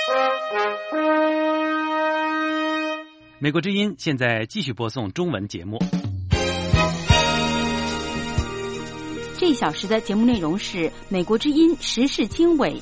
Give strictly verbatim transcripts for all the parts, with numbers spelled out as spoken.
美国之音现在继续播送中文节目。 这一小时的节目内容是美国之音时事经纬。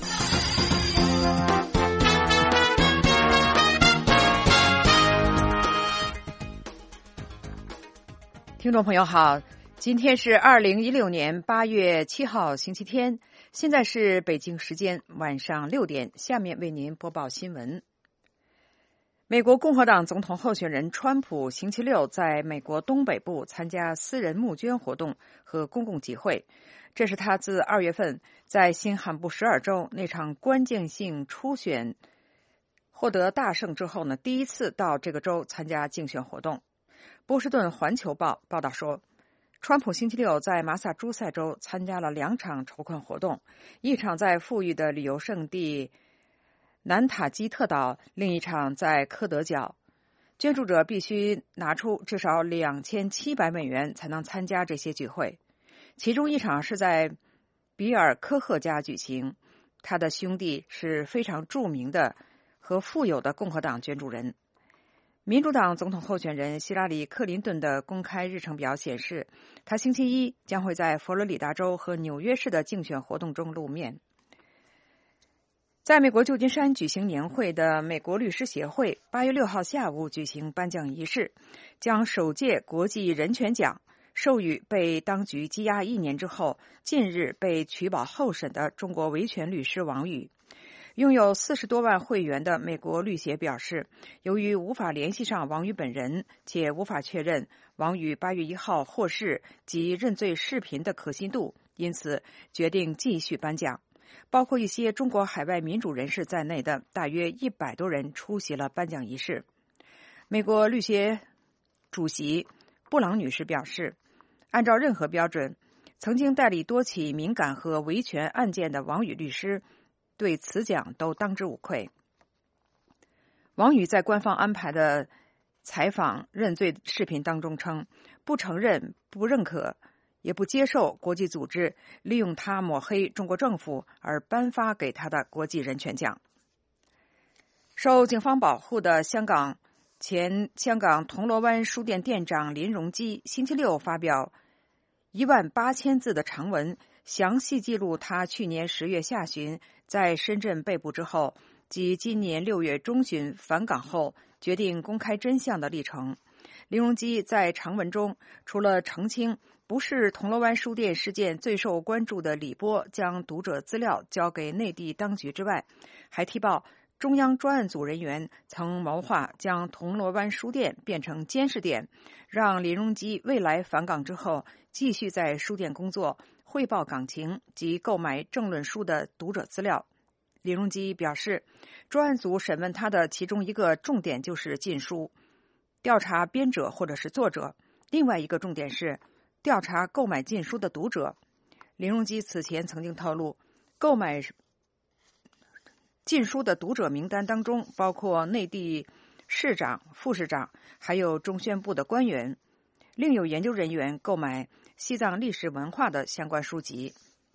听众朋友好，今天是二零一六年八月七号星期天，现在是北京时间晚上六点，下面为您播报新闻。美国共和党总统候选人川普星期六在美国东北部参加私人募捐活动和公共集会，这是他自二月份在新罕布什尔州那场关键性初选获得大胜之后呢，第一次到这个州参加竞选活动。波士顿环球报报道说，川普星期六在马萨诸塞州参加了两场筹款活动，一场在富裕的旅游胜地南塔基特岛，另一场在科德角。捐助者必须拿出至少两千七百美元才能参加这些聚会。其中一场是在比尔科赫家举行，他的兄弟是非常著名的和富有的共和党捐助人。民主党总统候选人希拉里·克林顿的公开日程表显示，他星期一将会在佛罗里达州和纽约市的竞选活动中露面。在美国旧金山举行年会的美国律师协会八月六号下午举行颁奖仪式，将首届国际人权奖授予被当局羁押一年之后近日被取保候审的中国维权律师王宇。拥有四十多万会员的美国律协表示，由于无法联系上王宇本人，且无法确认王宇八月一号获释及认罪视频的可信度，因此决定继续颁奖。包括一些中国海外民主人士在内的大约一百多人出席了颁奖仪式。美国律协主席布朗女士表示，按照任何标准，曾经代理多起敏感和维权案件的王宇律师对此奖都当之无愧。王宇在官方安排的采访认罪视频当中称，不承认、不认可也不接受国际组织利用他抹黑中国政府而颁发给他的国际人权奖。受警方保护的香港前香港铜锣湾书店店长林荣基星期六发表一万八千字的长文，详细记录他去年十月下旬在深圳被捕之后及今年六月中旬返港后决定公开真相的历程。林荣基在长文中除了澄清不是铜锣湾书店事件最受关注的李波将读者资料交给内地当局之外，还提报中央专案组人员曾谋划将铜锣湾书店变成监视点，让林荣基未来返港之后继续在书店工作，汇报港情及购买政论书的读者资料。林荣基表示，专案组审问他的其中一个重点就是禁书，调查编者或者是作者，另外一个重点是调查购买禁书的读者。林荣基此前曾经透露，购买禁书的读者名单当中包括内地市长、副市长，还有中宣部的官员，另有研究人员购买西藏历史文化的相关书籍。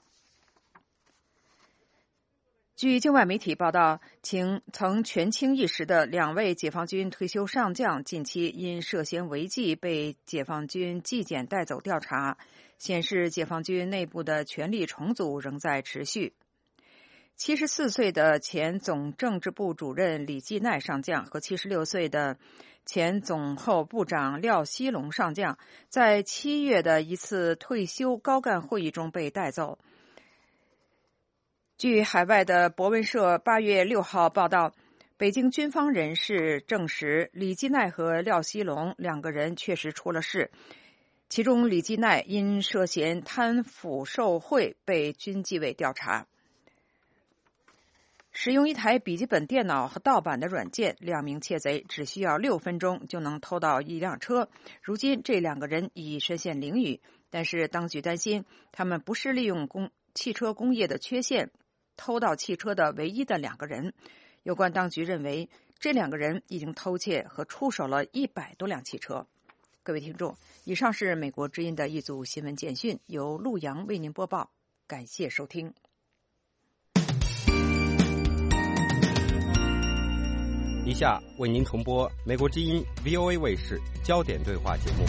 据境外媒体报道，请曾权倾一时的两位解放军退休上将近期因涉嫌违纪被解放军纪检带走调查，显示解放军内部的权力重组仍在持续。七十四岁的前总政治部主任李继鼐上将和七十六岁的前总后部长廖锡龙上将在七月的一次退休高干会议中被带走。据海外的博文社八月六号报道，北京军方人士证实，李继鼐和廖锡龙两个人确实出了事，其中李继鼐因涉嫌贪腐受贿被军纪委调查。使用一台笔记本电脑和盗版的软件，两名窃贼只需要六分钟就能偷到一辆车。如今这两个人已身陷囹圄，但是当局担心他们不是利用工汽车工业的缺陷偷盗汽车的唯一的两个人。有关当局认为，这两个人已经偷窃和出手了一百多辆汽车。各位听众，以上是美国之音的一组新闻简讯，由陆阳为您播报，感谢收听。 以下为您重播美国之音 V O A 卫视焦点对话节目。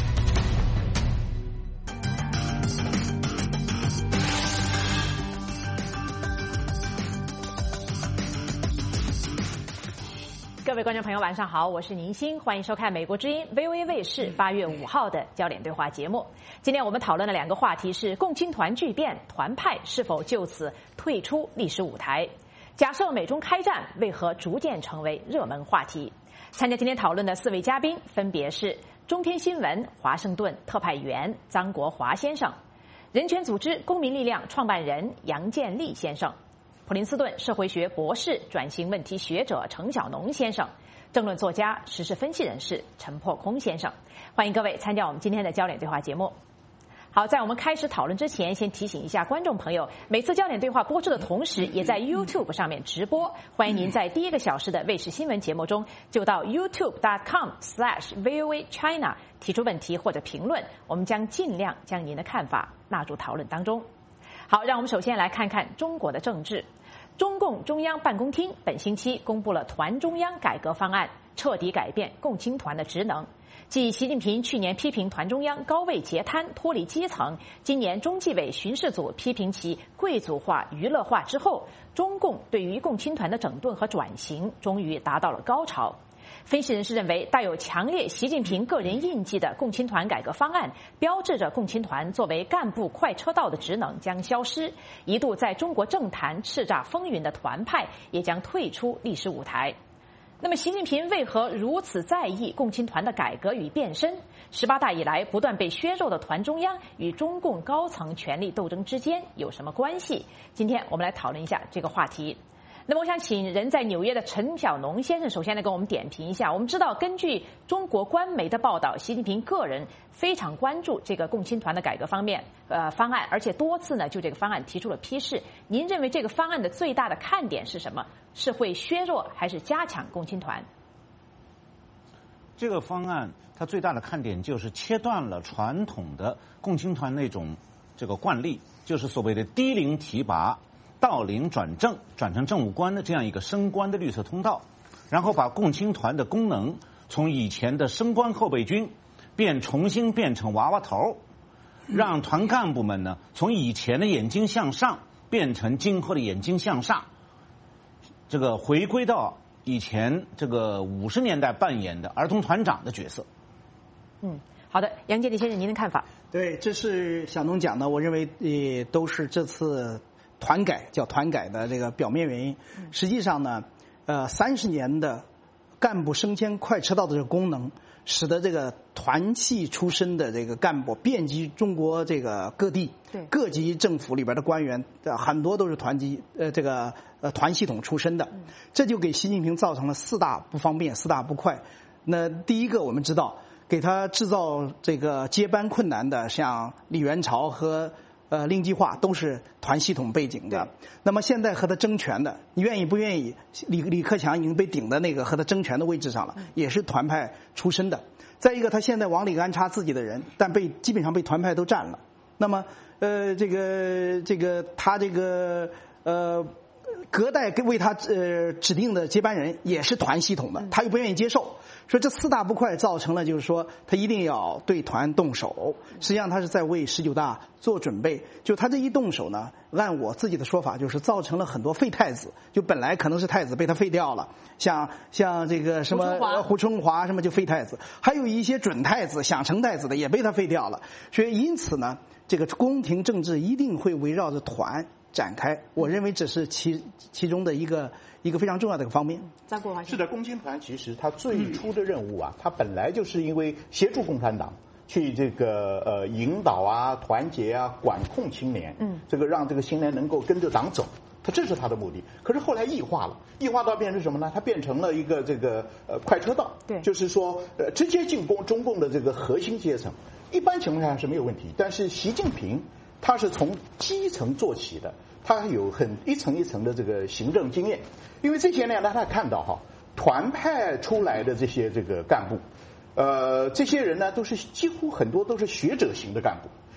各位观众朋友，晚上好，我是宁欣，欢迎收看美国之音 V O A 卫视八月五号的焦点对话节目。今天我们讨论的两个话题是共青团巨变，团派是否就此退出历史舞台？假设美中开战，为何逐渐成为热门话题？参加今天讨论的四位嘉宾分别是中天新闻华盛顿特派员张国华先生，人权组织公民力量创办人杨建立先生，普林斯顿社会学博士、转型问题学者程小农先生，政论作家、时事分析人士陈破空先生。欢迎各位参加我们今天的焦点对话节目。好，在我们开始讨论之前，先提醒一下观众朋友，每次焦点对话播出的同时，也在 YouTube 上面直播。欢迎您在第一个小时的卫视新闻节目中，就到 YouTube dot com slash V O A China 提出问题或者评论，我们将尽量将您的看法纳入讨论当中。好，让我们首先来看看中国的政治。中共中央办公厅本星期公布了团中央改革方案，彻底改变共青团的职能。继习近平去年批评团中央高位截瘫、脱离基层，今年中纪委巡视组批评其贵族化、娱乐化之后，中共对于共青团的整顿和转型终于达到了高潮。分析人士认为，带有强烈习近平个人印记的共青团改革方案，标志着共青团作为干部快车道的职能将消失，一度在中国政坛叱咤风云的团派也将退出历史舞台。那么，习近平为何如此在意共青团的改革与变身？十八大以来不断被削弱的团中央与中共高层权力斗争之间有什么关系？今天我们来讨论一下这个话题。那么我想请人在纽约的陈小农先生首先来跟我们点评一下。我们知道，根据中国官媒的报道，习近平个人非常关注这个共青团的改革方面呃方案，而且多次呢就这个方案提出了批示。您认为这个方案的最大的看点是什么？是会削弱还是加强共青团？ 这个方案它最大的看点就是切断了传统的共青团那种这个惯例，就是所谓的低龄提拔、到龄转正，转成政务官的这样一个升官的绿色通道，然后把共青团的功能从以前的升官后备军变重新变成娃娃头，让团干部们呢从以前的眼睛向上变成今后的眼睛向下，这个回归到以前这个五十年代扮演的儿童团长的角色。 嗯，好的，杨建立先生，您的看法？ 对，这是小农讲的，我认为也都是这次团改叫团改的这个表面原因。实际上呢，呃，三十年的干部升迁快车道的这个功能，使得这个团系出身的这个干部遍及中国这个各地， 对各级政府里边的官员，呃，很多都是团级呃这个呃团系统出身的，这就给习近平造成了四大不方便、四大不快。那第一个，我们知道，给他制造这个接班困难的，像李元朝和呃令计划都是团系统背景的。那么现在和他争权的，你愿意不愿意？李李克强已经被顶在那个和他争权的位置上了，也是团派出身的。再一个，他现在往里安插自己的人，但被基本上被团派都占了。那么呃这个这个他这个呃隔代为他呃指定的接班人也是团系统的，他又不愿意接受。说这四大不快造成了，就是说他一定要对团动手，实际上他是在为十九大做准备。就他这一动手呢，按我自己的说法，就是造成了很多废太子，就本来可能是太子被他废掉了，像像这个什么胡春华, 胡春华什么就废太子，还有一些准太子想成太子的也被他废掉了。所以因此呢，这个宫廷政治一定会围绕着团展开，我认为这是其其中的一个一个非常重要的一个方面。 张国华是的，共青团其实它最初的任务啊，它本来就是因为协助共产党去这个呃引导啊、团结啊、管控青年，嗯，这个让这个青年能够跟着党走，它这是它的目的。可是后来异化了，异化到变成什么呢？它变成了一个这个呃快车道， 对， 就是说呃直接进攻中共的这个核心阶层，一般情况下是没有问题，但是习近平他是从基层做起的，他有很一层一层的这个行政经验，因为这些年呢，他看到哈团派出来的这些这个干部，呃，这些人呢都是几乎很多都是学者型的干部，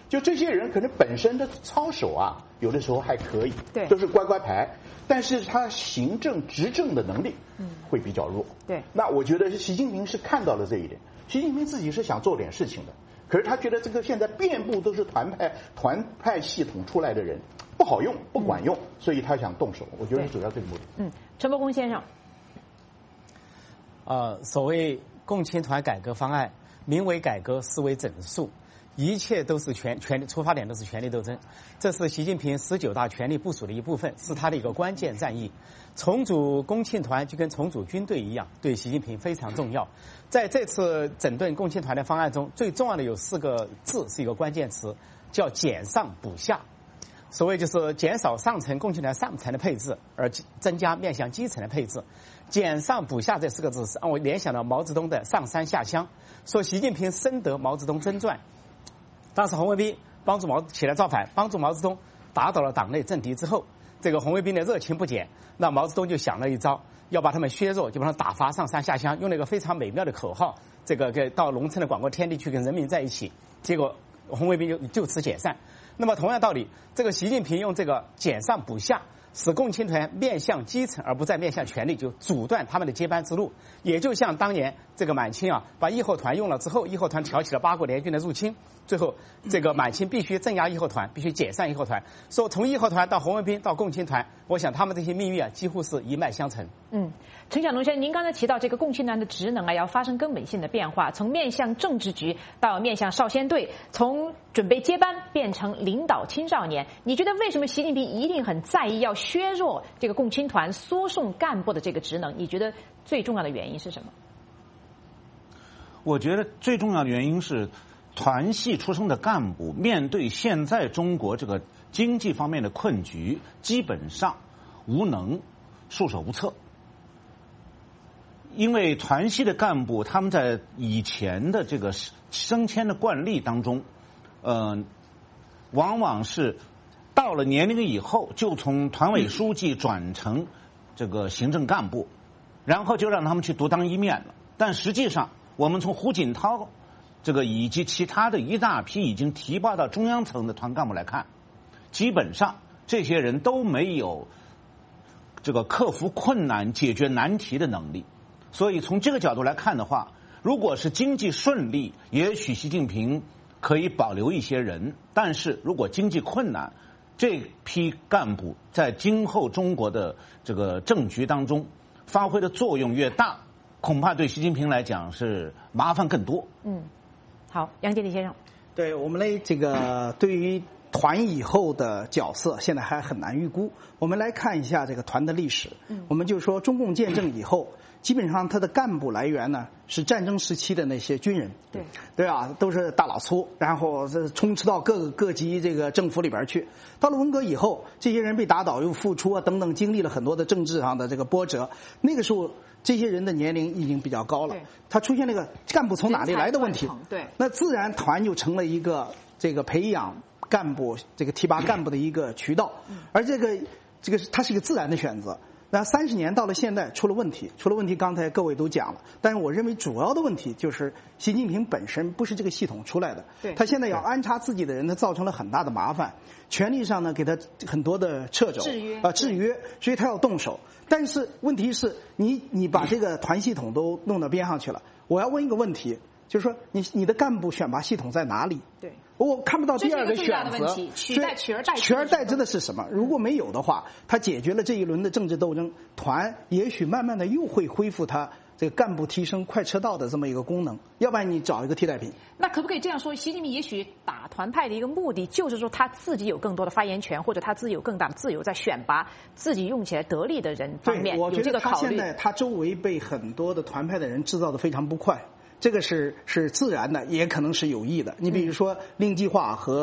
就这些人可能本身的操守啊，有的时候还可以， 对， 都是乖乖牌，但是他行政执政的能力，嗯，会比较弱。 对， 那我觉得习近平是看到了这一点，习近平自己是想做点事情的，可是他觉得这个现在遍布都是团派团派系统出来的人，不好用，不管用，嗯、所以他想动手。我觉得主要这个目的。 嗯，陈伯公先生， 呃，所谓共青团改革方案，名为改革，实为整肃。一切都是权权力出发点都是权力斗争，这是习近平十九大权力部署的一部分，是他的一个关键战役。重组共青团就跟重组军队一样，对习近平非常重要。在这次整顿共青团的方案中，最重要的有四个字，是一个关键词，叫减上补下。所谓就是减少上层共青团上层的配置，而增加面向基层的配置。减上补下这四个字是让我联想到毛泽东的上山下乡，说习近平深得毛泽东真传。当时红卫兵帮助毛起来造反，帮助毛泽东打倒了党内政敌之后，这个红卫兵的热情不减，那毛泽东就想了一招，要把他们削弱，就把他们打发上山下乡，用了一个非常美妙的口号，这个给到农村的广阔天地去跟人民在一起，结果红卫兵就就此解散。那么同样道理，这个习近平用这个减上补下，使共青团面向基层而不再面向权力，就阻断他们的接班之路。也就像当年这个满清啊，把义和团用了之后，义和团挑起了八国联军的入侵，最后这个满清必须镇压义和团，必须解散义和团。说从义和团到红卫兵到共青团，我想他们这些命运啊，几乎是一脉相承。 嗯，陈小龙先生，您刚才提到这个共青团的职能啊，要发生根本性的变化，从面向政治局到面向少先队，从准备接班变成领导青少年。你觉得为什么习近平一定很在意要削弱这个共青团输送干部的这个职能？你觉得最重要的原因是什么？ 我觉得最重要的原因是，团系出身的干部面对现在中国这个经济方面的困局，基本上无能、束手无策。因为团系的干部他们在以前的这个升迁的惯例当中，呃，往往是到了年龄以后就从团委书记转成这个行政干部，然后就让他们去独当一面了。但实际上，我们从胡锦涛这个以及其他的一大批已经提拔到中央层的团干部来看，基本上这些人都没有这个克服困难、解决难题的能力。所以从这个角度来看的话，如果是经济顺利，也许习近平可以保留一些人，但是如果经济困难，这批干部在今后中国的这个政局当中发挥的作用越大，恐怕对习近平来讲是麻烦更多。 嗯，好，杨洁篪先生， 对我们来这个对于团以后的角色，现在还很难预估。我们来看一下这个团的历史。嗯，我们就说中共建政以后，基本上它的干部来源呢是战争时期的那些军人， 对对啊，都是大老粗，然后这充斥到各个各级这个政府里边去。到了文革以后，这些人被打倒又复出啊等等，经历了很多的政治上的这个波折。那个时候，这些人的年龄已经比较高了，他出现那个干部从哪里来的问题， 对， 那自然团就成了一个这个培养干部、这个提拔干部的一个渠道，而这个这个它是一个自然的选择。那三十年到了现在出了问题，出了问题，刚才各位都讲了，但是我认为主要的问题就是习近平本身不是这个系统出来的， 对， 他现在要安插自己的人，他造成了很大的麻烦，权力上呢给他很多的掣肘、 制约啊、呃、制约，所以他要动手。但是问题是你你把这个团系统都弄到边上去了，我要问一个问题，就是说你你的干部选拔系统在哪里？ 对， 我看不到第二个选择。 取代取而代之， 取而代之的是什么？如果没有的话，他解决了这一轮的政治斗争，团也许慢慢的又会恢复他这个干部提升快车道的这么一个功能。要不然你找一个替代品。 那可不可以这样说？习近平也许打团派的一个目的，就是说他自己有更多的发言权，或者他自己有更大的自由，在选拔自己用起来得力的人方面有这个考虑。 我觉得他现在他周围被很多的团派的人制造的非常不快。这个是是自然的，也可能是有意的。你比如说令计划和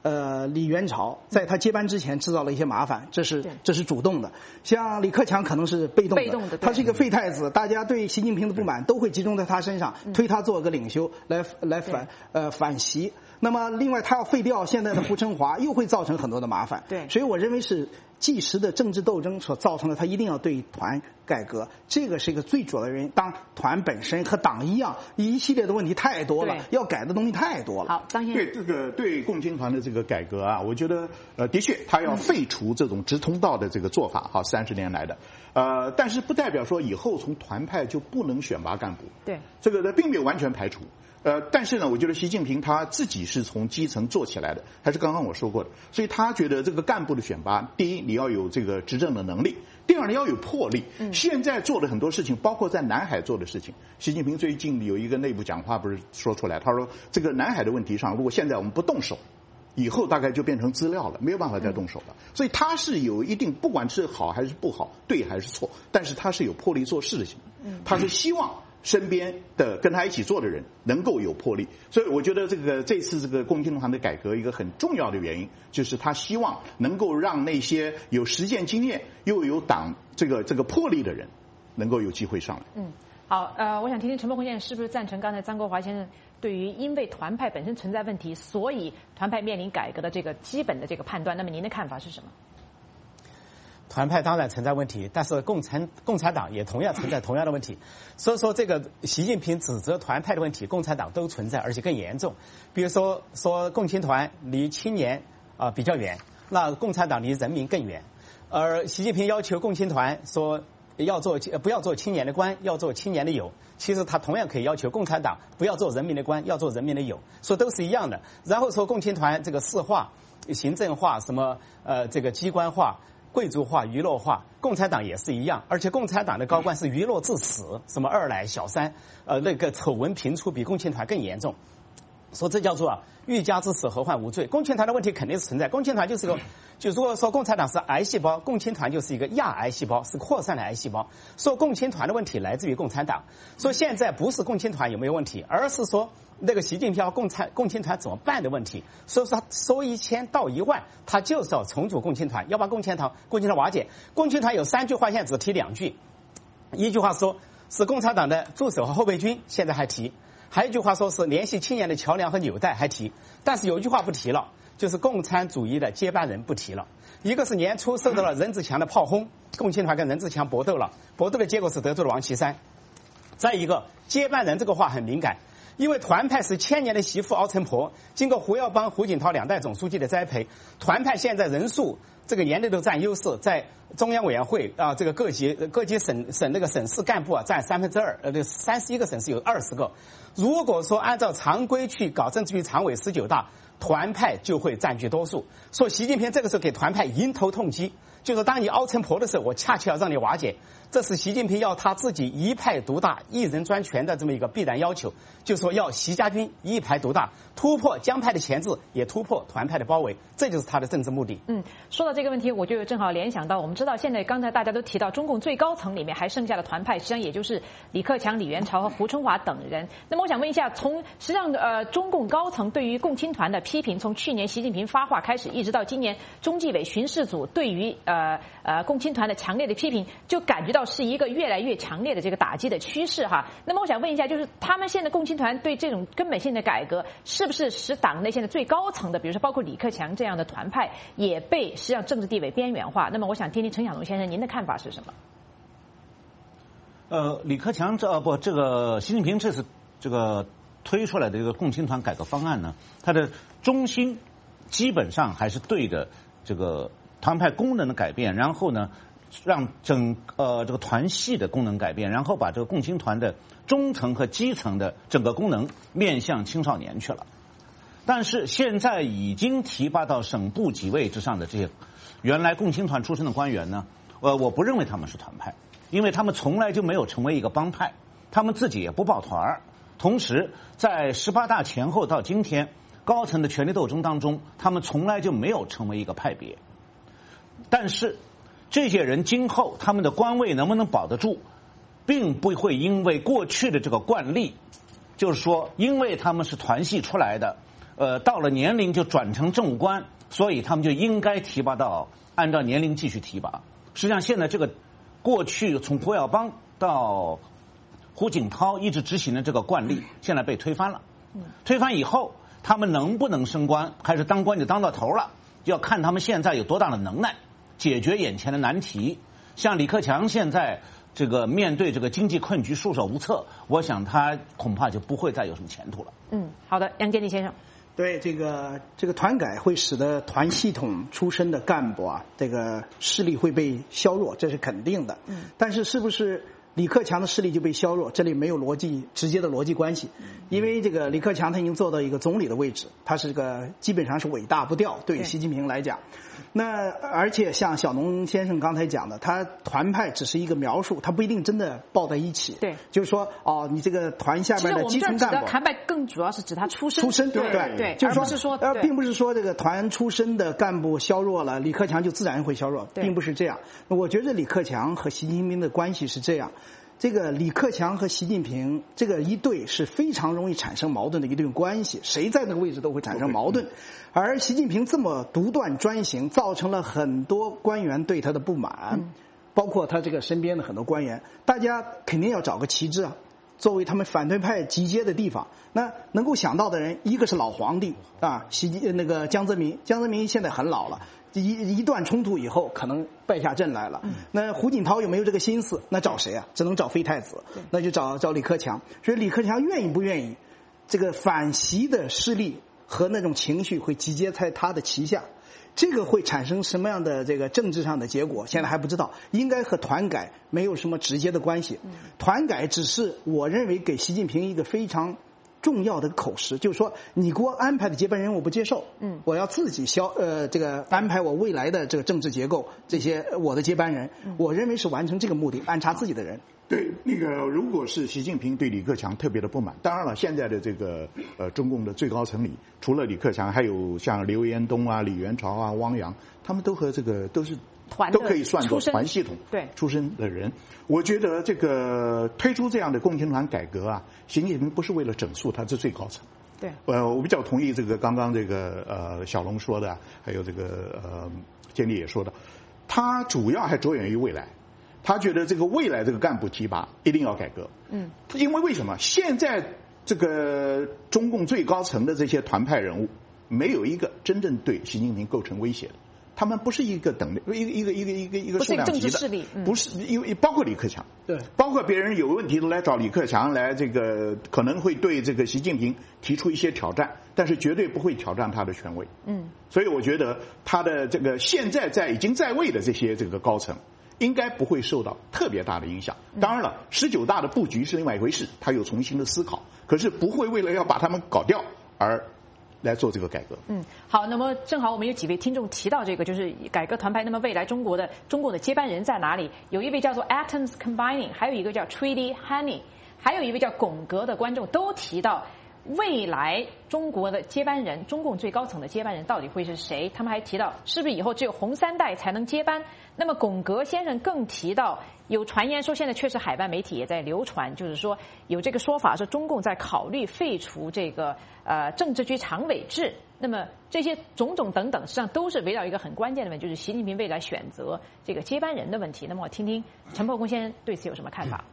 呃，李元朝在他接班之前制造了一些麻烦，这是这是主动的。像李克强可能是被动的， 被动的， 他是一个废太子，大家对习近平的不满都会集中在他身上，推他做个领袖来来反呃反习。那么另外他要废掉现在的胡春华，又会造成很多的麻烦。 对， 所以我认为是即时的政治斗争所造成的，他一定要对团改革，这个是一个最主要的原因。当团本身和党一样，一系列的问题太多了，要改的东西太多了。 好，张先生， 对这个对共青团的这个改革啊，我觉得呃，的确他要废除这种直通道的这个做法，好，三十年来的，呃，但是不代表说以后从团派就不能选拔干部。 对， 这个呢并没有完全排除。呃，但是呢，我觉得习近平他自己是从基层做起来的，还是刚刚我说过的，所以他觉得这个干部的选拔，第一你要有这个执政的能力，第二你要有魄力。嗯，现在做的很多事情，包括在南海做的事情，习近平最近有一个内部讲话不是说出来，他说这个南海的问题上，如果现在我们不动手，以后大概就变成资料了，没有办法再动手了。所以他是有一定，不管是好还是不好，对还是错，但是他是有魄力做事情，他是希望身边的跟他一起做的人能够有魄力，所以我觉得这个这次这个共青团的改革一个很重要的原因，就是他希望能够让那些有实践经验又有党这个这个魄力的人能够有机会上来。 嗯，好，呃，我想听听陈伯宏先生是不是赞成刚才张国华先生对于因为团派本身存在问题，所以团派面临改革的这个基本的这个判断？那么您的看法是什么？ 团派当然存在问题，但是共产共产党也同样存在同样的问题。所以说，这个习近平指责团派的问题，共产党都存在，而且更严重。比如说，说共青团离青年啊、呃、比较远，那共产党离人民更远。而习近平要求共青团说要做不要做青年的官，要做青年的友。其实他同样可以要求共产党不要做人民的官，要做人民的友，说都是一样的。然后说共青团这个市化、行政化、什么呃这个机关化、贵族化、娱乐化，共产党也是一样，而且共产党的高官是娱乐至死，什么二奶、小三，呃，那个丑闻频出，比共青团更严重。说这叫做啊，欲加之死，何患无罪？共青团的问题肯定是存在，共青团就是个，就如果说共产党是癌细胞，共青团就是一个亚癌细胞，是扩散的癌细胞。说共青团的问题来自于共产党，说现在不是共青团有没有问题，而是说那个习近平要共产共青团怎么办的问题。所以说他收一千到一万，他就是要重组共青团，要把共青团共青团瓦解。共青团有三句话，现在只提两句，一句话说是共产党的助手和后备军，现在还提。还有一句话说是联系青年的桥梁和纽带，还提，但是有一句话不提了，就是共产主义的接班人不提了。一个是年初受到了任志强的炮轰，共青团跟任志强搏斗了，搏斗的结果是得罪了王岐山。再一个，接班人这个话很敏感，因为团派是千年的媳妇熬成婆，经过胡耀邦、胡锦涛两代总书记的栽培，团派现在人数这个年内都占优势，在中央委员会啊，这个各级各级省省那个省市干部啊占三分之二，呃，这三十一个省市有二十个。如果说按照常规去搞政治局常委十九大，团派就会占据多数。说习近平这个时候给团派迎头痛击，就是当你熬成婆的时候，我恰恰要让你瓦解。这是习近平要他自己一派独大、一人专权的这么一个必然要求，就是说要习家军一派独大，突破江派的钳制，也突破团派的包围，这就是他的政治目的。 嗯，说到这个问题，我就正好联想到，我们知道现在刚才大家都提到，中共最高层里面还剩下的团派，实际上也就是李克强、李元朝和胡春华等人。那么我想问一下，从实际上呃中共高层对于共青团的批评，从去年习近平发话开始，一直到今年中纪委巡视组对于呃呃共青团的强烈的批评，就感觉到是一个越来越强烈的这个打击的趋势哈。那么我想问一下，就是他们现在共青团对这种根本性的改革，是不是使党内现在最高层的，比如说包括李克强这样的团派，也被实际上政治地位边缘化？那么我想听听陈晓东先生您的看法是什么？ 呃，李克强这不这个习近平这次这个推出来的这个共青团改革方案呢，它的中心基本上还是对着这个团派功能的改变，然后呢，让整呃这个团系的功能改变，然后把这个共青团的中层和基层的整个功能面向青少年去了。但是现在已经提拔到省部级位之上的这些原来共青团出身的官员呢，呃，我不认为他们是团派，因为他们从来就没有成为一个帮派，他们自己也不抱团儿。同时，在十八大前后到今天，高层的权力斗争当中，他们从来就没有成为一个派别。但是，这些人今后他们的官位能不能保得住，并不会因为过去的这个惯例，就是说，因为他们是团系出来的， 呃，到了年龄就转成政务官，所以他们就应该提拔到按照年龄继续提拔。实际上，现在这个过去从胡耀邦到胡锦涛一直执行的这个惯例，现在被推翻了。推翻以后，他们能不能升官，还是当官就当到头了，要看他们现在有多大的能耐，解决眼前的难题。像李克强现在这个面对这个经济困局束手无策，我想他恐怕就不会再有什么前途了。 嗯，好的，杨建立先生。 对，这个这个团改会使得团系统出身的干部啊，这个势力会被削弱，这是肯定的。嗯，但是是不是李克强的势力就被削弱？这里没有逻辑直接的逻辑关系，因为这个李克强他已经做到一个总理的位置，他是个基本上是尾大不掉，对于习近平来讲。那而且像小农先生刚才讲的，他团派只是一个描述，他不一定真的抱在一起。 对， 就是说哦，你这个团下边的基层干部， 其实我们这儿指的团派更主要是指他出身。 出身对对对， 就是说而不是说呃，并不是说这个团出身的干部削弱了，李克强就自然会削弱，并不是这样。我觉得李克强和习近平的关系是这样。这个李克强和习近平这个一对是非常容易产生矛盾的一对关系，谁在那个位置都会产生矛盾。而习近平这么独断专行，造成了很多官员对他的不满，包括他这个身边的很多官员，大家肯定要找个旗帜啊，作为他们反对派集结的地方。那能够想到的人，一个是老皇帝啊，习那个江泽民，江泽民现在很老了。一一段冲突以后，可能败下阵来了。那胡锦涛有没有这个心思？那找谁啊？只能找废太子，那就找找李克强。所以李克强愿意不愿意，这个反习的势力和那种情绪会集结在他的旗下，这个会产生什么样的这个政治上的结果？现在还不知道，应该和团改没有什么直接的关系。团改只是我认为给习近平一个非常重要的口实，就是说你给我安排的接班人我不接受，嗯，我要自己消呃这个安排我未来的这个政治结构，这些我的接班人，我认为是完成这个目的，安插自己的人。 对，那个如果是习近平对李克强特别的不满，当然了，现在的这个呃中共的最高层里，除了李克强，还有像刘延东啊、李元朝啊、汪洋，他们都和这个都是都可以算作团系统对出身的人。我觉得这个推出这样的共青团改革啊，习近平不是为了整肃他这最高层。 对， 呃，我比较同意这个刚刚这个呃小龙说的，还有这个呃建立也说的，他主要还着眼于未来。他觉得这个未来这个干部提拔一定要改革，嗯，因为为什么现在这个中共最高层的这些团派人物，没有一个真正对习近平构成威胁的，他们不是一个等一个一个一个一个一个数量级的， 不是政治势力，嗯、 不是因为包括李克强， 对， 包括别人有问题都来找李克强来这个可能会对这个习近平提出一些挑战，但是绝对不会挑战他的权威，嗯，所以我觉得他的这个现在在已经在位的这些这个高层。应该不会受到特别大的影响。当然了，十九大的布局是另外一回事，他有重新的思考，可是不会为了要把他们搞掉而来做这个改革。 嗯，好，那么正好我们有几位听众提到这个，就是改革团派。那么未来中国的中共的接班人在哪里？有一位叫做 Atoms Combining， 还有一个叫 Treaty Honey， 还有一位叫龚格的观众都提到。未来中国的接班人，中共最高层的接班人到底会是谁？他们还提到，是不是以后只有红三代才能接班？那么龚格先生更提到，有传言说现在确实海外媒体也在流传，就是说有这个说法，说中共在考虑废除这个呃政治局常委制。那么这些种种等等，实际上都是围绕一个很关键的问题，就是习近平未来选择这个接班人的问题。那么我听听陈破公先生对此有什么看法？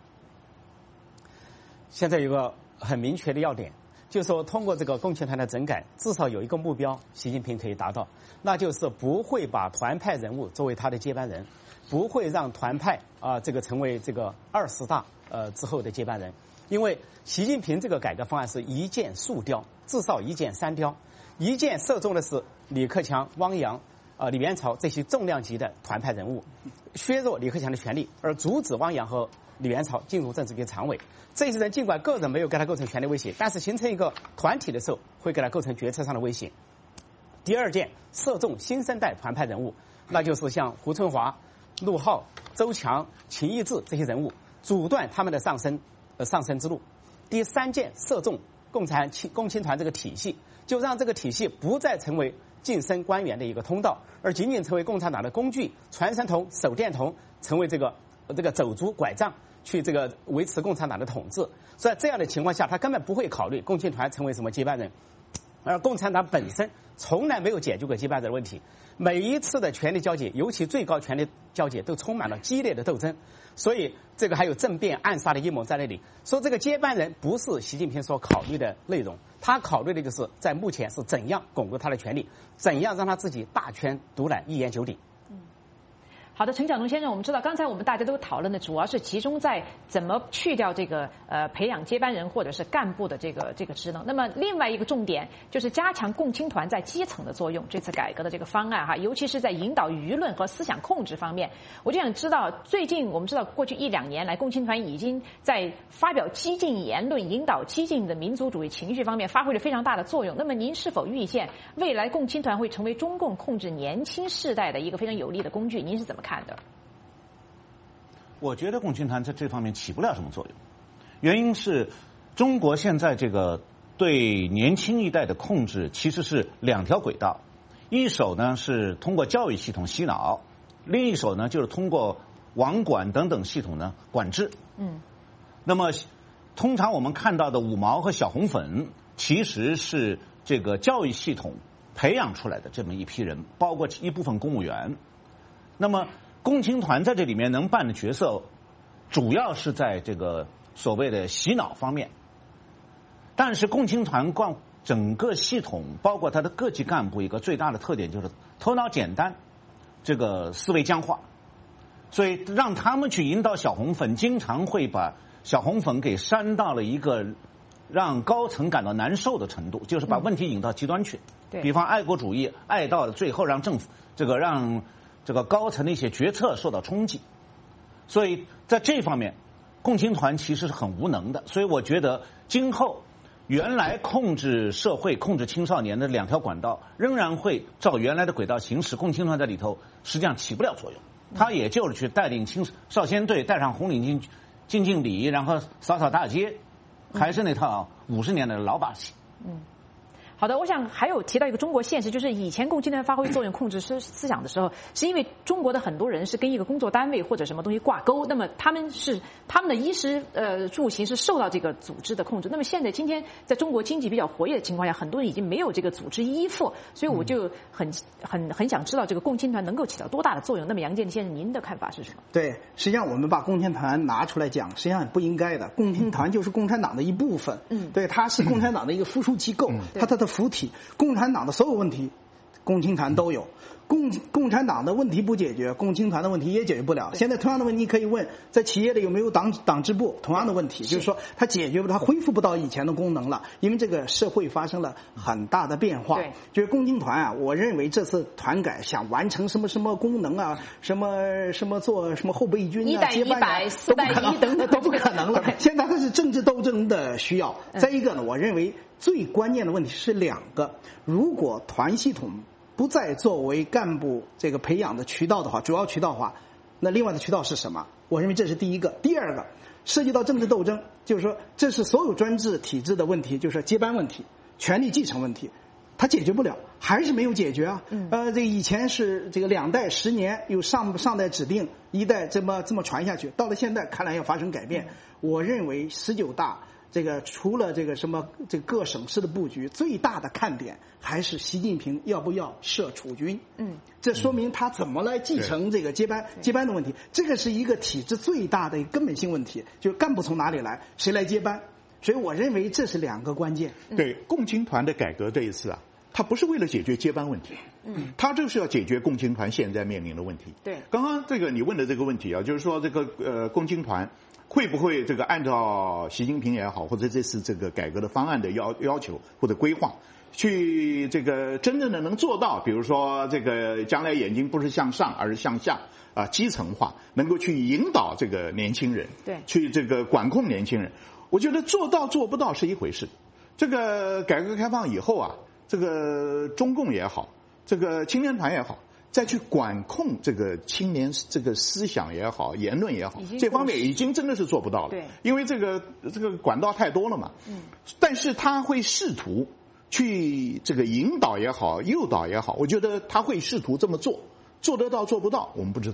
现在有个很明确的要点。就是说，通过这个共青团的整改，至少有一个目标，习近平可以达到，那就是不会把团派人物作为他的接班人，不会让团派啊、呃、这个成为这个二十大呃之后的接班人，因为习近平这个改革方案是一箭数雕，至少一箭三雕，一箭射中的是李克强、汪洋、呃李元朝这些重量级的团派人物，削弱李克强的权力，而阻止汪洋和李元朝进入政治局常委。这些人尽管个人没有给他构成权力威胁，但是形成一个团体的时候，会给他构成决策上的威胁。第二件射中新生代团派人物，那就是像胡春华、陆浩、周强、秦毅志这些人物，阻断他们的上升呃上升之路。第三件射中共产共青团这个体系，就让这个体系不再成为晋升官员的一个通道，而仅仅成为共产党的工具、传声筒、手电筒，成为这个这个走卒拐杖。去这个维持共产党的统治，所以这样的情况下，他根本不会考虑共青团成为什么接班人。 而共产党本身从来没有解决过接班人的问题，每一次的权力交接，尤其最高权力交接，都充满了激烈的斗争。所以这个还有政变暗杀的阴谋在那里。说这个接班人不是习近平所考虑的内容，他考虑的就是在目前是怎样巩固他的权力，怎样让他自己大权独揽，一言九鼎。 好的，陈晓东先生，我们知道刚才我们大家都讨论的主要是集中在怎么去掉这个呃培养接班人或者是干部的这个这个职能。那么另外一个重点就是加强共青团在基层的作用。这次改革的这个方案哈，尤其是在引导舆论和思想控制方面，我就想知道，最近我们知道过去一两年来，共青团已经在发表激进言论、引导激进的民族主义情绪方面发挥了非常大的作用。那么您是否预见未来共青团会成为中共控制年轻世代的一个非常有力的工具？您是怎么看？看的， 我觉得共青团在这方面起不了什么作用，原因是中国现在这个对年轻一代的控制其实是两条轨道，一手呢是通过教育系统洗脑，另一手呢就是通过网管等等系统呢管制。嗯，那么通常我们看到的五毛和小红粉，其实是这个教育系统培养出来的这么一批人，包括一部分公务员。那么共青团在这里面能扮的角色，主要是在这个所谓的洗脑方面。但是共青团贯整个系统，包括他的各级干部，一个最大的特点就是头脑简单，这个思维僵化，所以让他们去引导小红粉，经常会把小红粉给煽到了一个让高层感到难受的程度，就是把问题引到极端去。对，比方爱国主义爱到了最后，让政府这个让这个高层的一些决策受到冲击，所以在这方面，共青团其实是很无能的。所以我觉得今后原来控制社会、控制青少年的两条管道仍然会照原来的轨道行驶，共青团在里头实际上起不了作用。他也就是去带领青少先队，带上红领巾敬敬礼，然后扫扫大街，还是那套五十年代的老把戏。 嗯。好的，我想还有提到一个中国现实，就是以前共青团发挥作用、控制思思想的时候，是因为中国的很多人是跟一个工作单位或者什么东西挂钩，那么他们是他们的衣食呃住行是受到这个组织的控制。那么现在今天在中国经济比较活跃的情况下，很多人已经没有这个组织依附，所以我就很很很想知道这个共青团能够起到多大的作用。那么杨建先生，您的看法是什么？ 对，实际上我们把共青团拿出来讲，实际上不应该的。共青团就是共产党的一部分，嗯，对，它是共产党的一个附属机构，嗯、它它的附体。共产党的所有问题，共青团都有。共共产党的问题不解决，共青团的问题也解决不了。现在同样的问题可以问，在企业里有没有党党支部？同样的问题，就是说它解决不，它恢复不到以前的功能了，因为这个社会发生了很大的变化。对，就是共青团啊，我认为这次团改想完成什么什么功能啊，什么什么做什么后备军啊、接班啊，都不可能，等等都不可能了。现在它是政治斗争的需要。再一个呢，我认为最关键的问题是两个，如果团系统不再作为干部这个培养的渠道的话，主要渠道的话，那另外的渠道是什么？我认为这是第一个。第二个，涉及到政治斗争，就是说这是所有专制体制的问题，就是说接班问题、权力继承问题，它解决不了，还是没有解决啊。嗯、呃，这以前是这个两代十年，有上上代指定，一代这么这么传下去，到了现在看来要发生改变。嗯、我认为十九大。这个除了这个什么这个各省市的布局，最大的看点还是习近平要不要设储军。嗯，这说明他怎么来继承这个接班接班的问题。这个是一个体制最大的根本性问题，就是干部从哪里来，谁来接班。所以我认为这是两个关键。 对，共青团的改革这一次啊，它不是为了解决接班问题，嗯，它就是要解决共青团现在面临的问题。对，刚刚这个你问的这个问题啊，就是说这个呃共青团。会不会这个按照习近平也好，或者这次这个改革的方案的要要求或者规划，去这个真正的能做到，比如说这个将来眼睛不是向上而是向下啊，基层化，能够去引导这个年轻人，对，去这个管控年轻人。我觉得做到做不到是一回事。这个改革开放以后啊，这个中共也好，这个青年团也好。再去管控这个青年这个思想也好，言论也好，这方面已经真的是做不到了。对，因为这个这个管道太多了嘛。嗯。但是他会试图去这个引导也好，诱导也好，我觉得他会试图这么做，做得到做不到，我们不知道。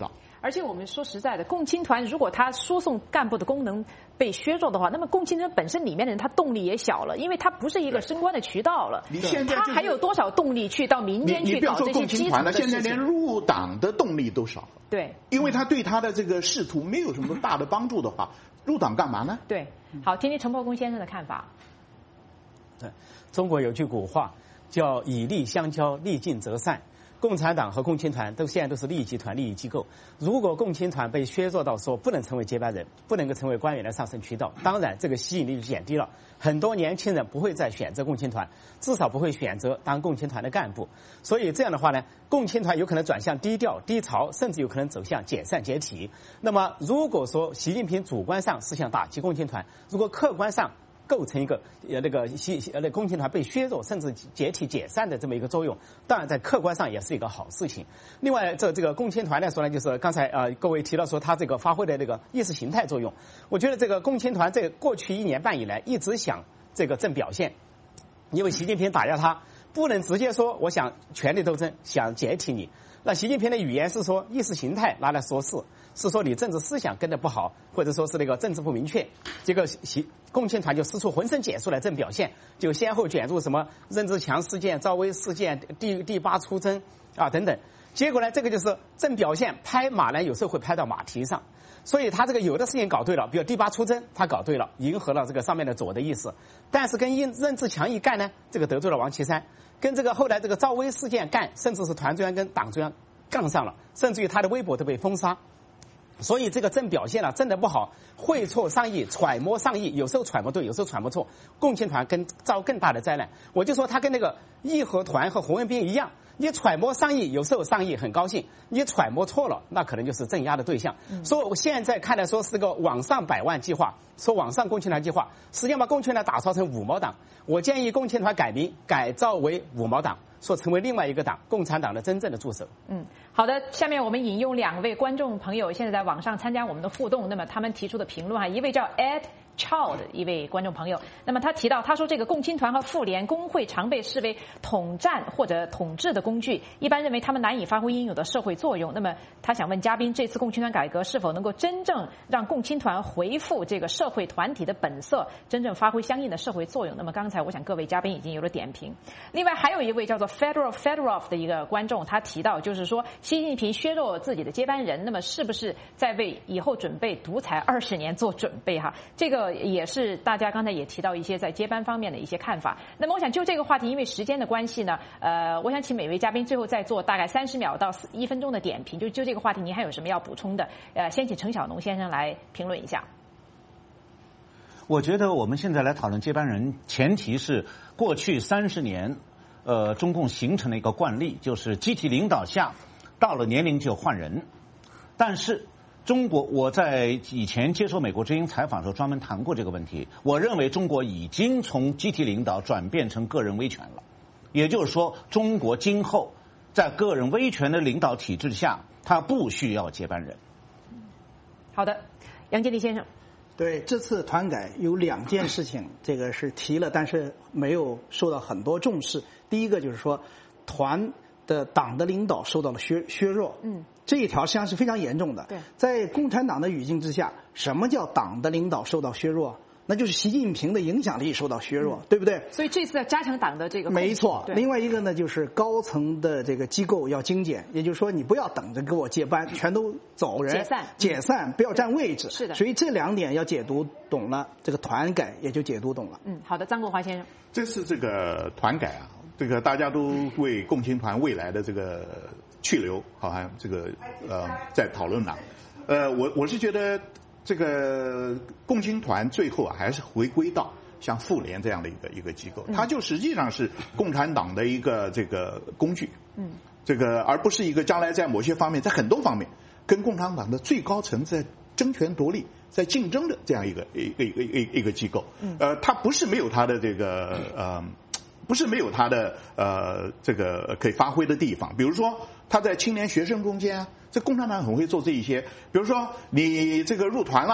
而且我们说实在的，共青团如果它输送干部的功能被削弱的话，那么共青团本身里面的人他动力也小了，因为它不是一个升官的渠道了。 你现在、就是、 他还有多少动力去到民间去搞这些基层的事情？ 现在连入党的动力都少了。 对， 因为他对他的这个仕途没有什么大的帮助的话，入党干嘛呢？ 对，好，听听陈伯公先生的看法。 对，中国有句古话叫以利相交，利尽则散。共产党和共青团都现在都是利益集团、利益机构。如果共青团被削弱到说不能成为接班人，不能够成为官员的上升渠道，当然这个吸引力就减低了。很多年轻人不会再选择共青团，至少不会选择当共青团的干部。所以这样的话呢，共青团有可能转向低调、低潮，甚至有可能走向解散解体。那么如果说习近平主观上是想打击共青团，如果客观上构成一个呃那个西呃那共青团被削弱甚至解体解散的这么一个作用，当然在客观上也是一个好事情。另外，这这个共青团来说呢，就是刚才呃各位提到说它这个发挥的这个意识形态作用，我觉得这个共青团这过去一年半以来一直想这个正表现，因为习近平打压他，不能直接说我想权力斗争，想解体你。那习近平的语言是说意识形态拿来说事，是说你政治思想跟得不好，或者说是那个政治不明确。这个习共青团就使出浑身解数来正表现，就先后卷入什么任志强事件、赵薇事件、第第八出征啊等等。结果呢，这个就是正表现，拍马呢有时候会拍到马蹄上。所以他这个有的事情搞对了，比如第八出征他搞对了，迎合了这个上面的左的意思，但是跟任志强一干呢，这个得罪了王岐山，跟这个后来这个赵薇事件干，甚至是团中央跟党中央杠上了，甚至于他的微博都被封杀。所以这个正表现了、啊、正的不好，会错上意，揣摩上意，有时候揣摩对，有时候揣摩错，共青团跟遭更大的灾难。我就说他跟那个义和团和红卫兵一样，你揣摩上意，有时候上意很高兴，你揣摩错了，那可能就是镇压的对象。嗯、所以我现在看来说是个网上百万计划，说网上共青团计划，实际上把共青团打造成五毛党。我建议共青团改名，改造为五毛党，说成为另外一个党，共产党的真正的助手。 嗯，好的，下面我们引用两位观众朋友现在在网上参加我们的互动，那么他们提出的评论哈，一位叫 Ed Child 一位观众朋友，那么他提到，他说这个共青团和妇联工会常被视为统战或者统治的工具，一般认为他们难以发挥应有的社会作用。那么他想问嘉宾，这次共青团改革是否能够真正让共青团回复这个社会团体的本色，真正发挥相应的社会作用？那么刚才我想各位嘉宾已经有了点评。另外还有一位叫做 Federal Fedorov 的一个观众，他提到就是说，习近平削弱自己的接班人，那么是不是在为以后准备独裁二十年做准备哈？这个也是大家刚才也提到一些在接班方面的一些看法。那么我想就这个话题，因为时间的关系呢，呃，我想请每位嘉宾最后再做大概三十秒到一分钟的点评。就就这个话题，您还有什么要补充的？呃，先请程小农先生来评论一下。 我觉得我们现在来讨论接班人，前提是过去三十年，呃，中共形成了一个惯例，就是集体领导下，到了年龄就换人。但是中国，我在以前接受美国之音采访的时候专门谈过这个问题。我认为中国已经从集体领导转变成个人威权了，也就是说，中国今后在个人威权的领导体制下，他不需要接班人。 好的，杨洁篪先生。 对，这次团改有两件事情，这个是提了，但是没有受到很多重视。第一个就是说，团的党的领导受到了削削弱，嗯，这一条实际上是非常严重的。 对， 在共产党的语境之下，什么叫党的领导受到削弱？那就是习近平的影响力受到削弱，嗯、对不对？ 所以这次要加强党的这个控制。 没错。另外一个呢，就是高层的这个机构要精简，也就是说，你不要等着给我接班，全都走人， 解散， 解散，不要占位置。 是的。 所以这两点要解读懂了，这个团改也就解读懂了。 嗯，好的，张国华先生。 这次这个团改啊，这个大家都为共青团未来的这个去留，好像这个呃在讨论了。呃，我我是觉得。这个共青团最后啊，还是回归到像妇联这样的一个一个机构，它就实际上是共产党的一个这个工具，嗯，这个而不是一个将来在某些方面，在很多方面跟共产党的最高层在争权夺利、在竞争的这样一个一个一个一个一个机构，呃，它不是没有它的这个呃。不是没有他的呃这个可以发挥的地方，比如说他在青年学生中间啊，这共产党很会做这一些，比如说你这个入团了，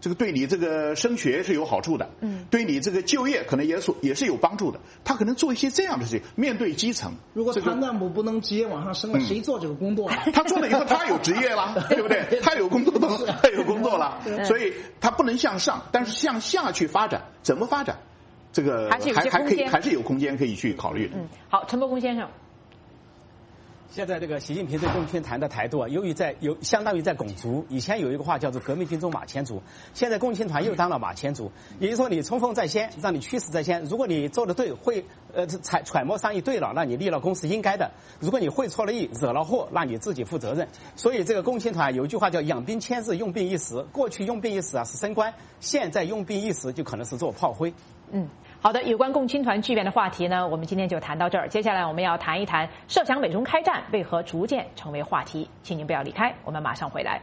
这个对你这个升学是有好处的，嗯，对你这个就业可能也是也是有帮助的。他可能做一些这样的事情，面对基层。 如果团干部不能直接往上升了，谁做这个工作呢？ 他做了以后，他有职业了，对不对？他有工作的，他有工作了，所以他不能向上，但是向下去发展，怎么发展？这个还是有些还空间， 可以还是有空间可以去考虑的。 嗯，好，陈伯公先生。 现在这个习近平对共青团的态度啊，由于在有相当于在拱足。以前有一个话叫做革命军中马前卒，现在共青团又当了马前卒。也就是说，你冲锋在先，让你驱使在先。如果你做的对，会呃揣揣摩上意对了，那你立了功是应该的；如果你会错了意，惹了祸，那你自己负责任。所以这个共青团有一句话叫养兵千日，用兵一时。过去用兵一时啊是升官，现在用兵一时就可能是做炮灰。 嗯。好的，有关共青团剧变的话题呢，我们今天就谈到这儿。接下来我们要谈一谈设想美中开战为何逐渐成为话题，请您不要离开，我们马上回来。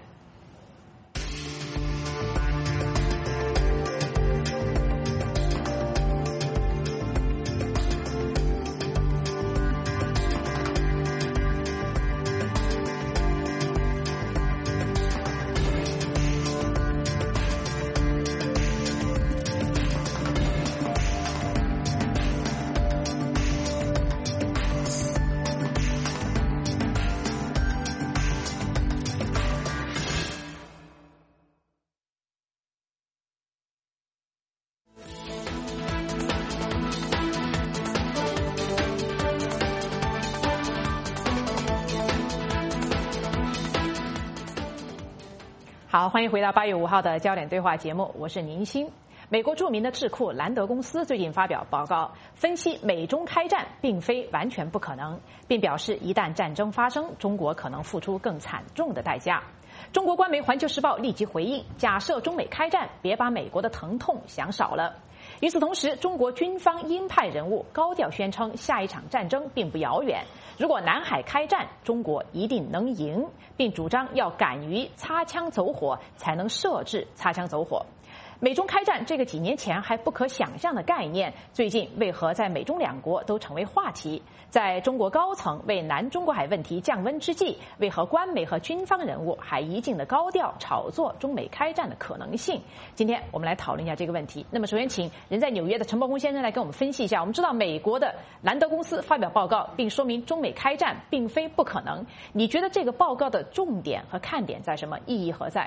好，欢迎回到八月五号的焦点对话节目，我是宁鑫。美国著名的智库兰德公司最近发表报告，分析美中开战并非完全不可能，并表示一旦战争发生，中国可能付出更惨重的代价。中国官媒《环球时报》立即回应，假设中美开战，别把美国的疼痛想少了。与此同时，中国军方鹰派人物高调宣称，下一场战争并不遥远。如果南海开战，中国一定能赢，并主张要敢于擦枪走火，才能设置擦枪走火。美中开战这个几年前还不可想象的概念，最近为何在美中两国都成为话题？在中国高层为南中国海问题降温之际，为何官媒和军方人物还一劲的高调炒作中美开战的可能性？今天我们来讨论一下这个问题。那么首先请人在纽约的陈伯公先生来跟我们分析一下。我们知道美国的兰德公司发表报告，并说明中美开战并非不可能。你觉得这个报告的重点和看点在什么？意义何在？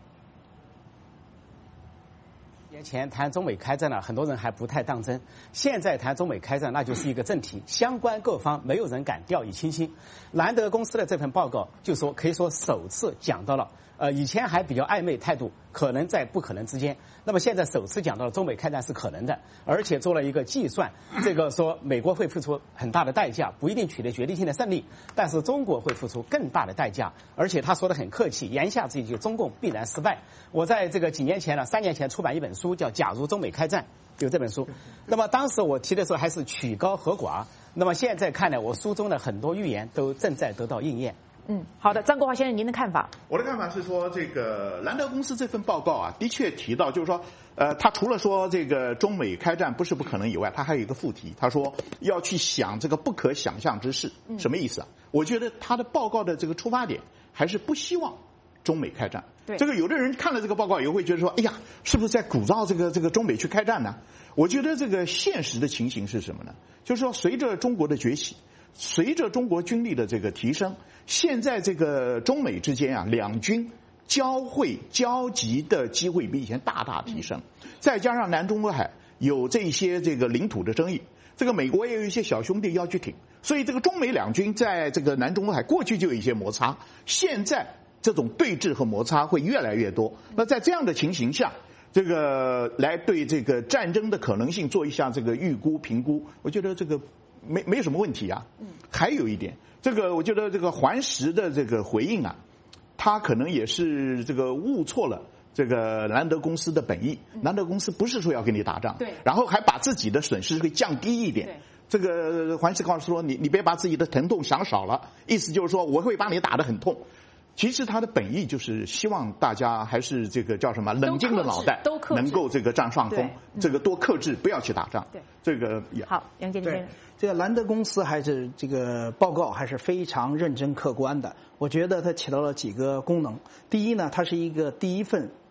年前谈中美开战呢，很多人还不太当真。现在谈中美开战，那就是一个正题，相关各方没有人敢掉以轻心。兰德公司的这份报告就说，可以说首次讲到了，呃，以前还比较暧昧态度，可能在不可能之间。那么现在首次讲到了中美开战是可能的，而且做了一个计算，这个说美国会付出很大的代价，不一定取得决定性的胜利，但是中国会付出更大的代价。而且他说的很客气，言下之意就中共必然失败。我在这个几年前呢，三年前出版一本书叫《假如中美开战》，有这本书。那么当时我提的时候还是曲高和寡，那么现在看来，我书中的很多预言都正在得到应验。 嗯，好的，张国华先生，您的看法？ 我的看法是说，这个兰德公司这份报告啊，的确提到，就是说，呃，他除了说这个中美开战不是不可能以外，他还有一个副题，他说要去想这个不可想象之事，什么意思啊？我觉得他的报告的这个出发点还是不希望中美开战。 对， 这个有的人看了这个报告以后会觉得说，哎呀，是不是在鼓噪这个这个中美去开战呢？我觉得这个现实的情形是什么呢？就是说，随着中国的崛起，随着中国军力的这个提升，现在这个中美之间啊，两军交汇交集的机会比以前大大提升。再加上南中国海有这些这个领土的争议，这个美国也有一些小兄弟要去挺，所以这个中美两军在这个南中国海过去就有一些摩擦，现在这种对峙和摩擦会越来越多。那在这样的情形下，这个来对这个战争的可能性做一下这个预估评估，我觉得这个没没什么问题啊。还有一点，这个我觉得这个环时的这个回应啊，他可能也是这个误错了这个兰德公司的本意。兰德公司不是说要跟你打仗， 对， 然后还把自己的损失会降低一点。这个环时告诉说你你别把自己的疼痛想少了，意思就是说我会把你打得很痛。其实他的本意就是希望大家还是这个叫什么冷静的脑袋，能够这个占上风，这个多克制，不要去打仗。 对， 这个也好，杨建军。 这个兰德公司还是这个报告还是非常认真客观的，我觉得它起到了几个功能。第一呢，它是一个第一份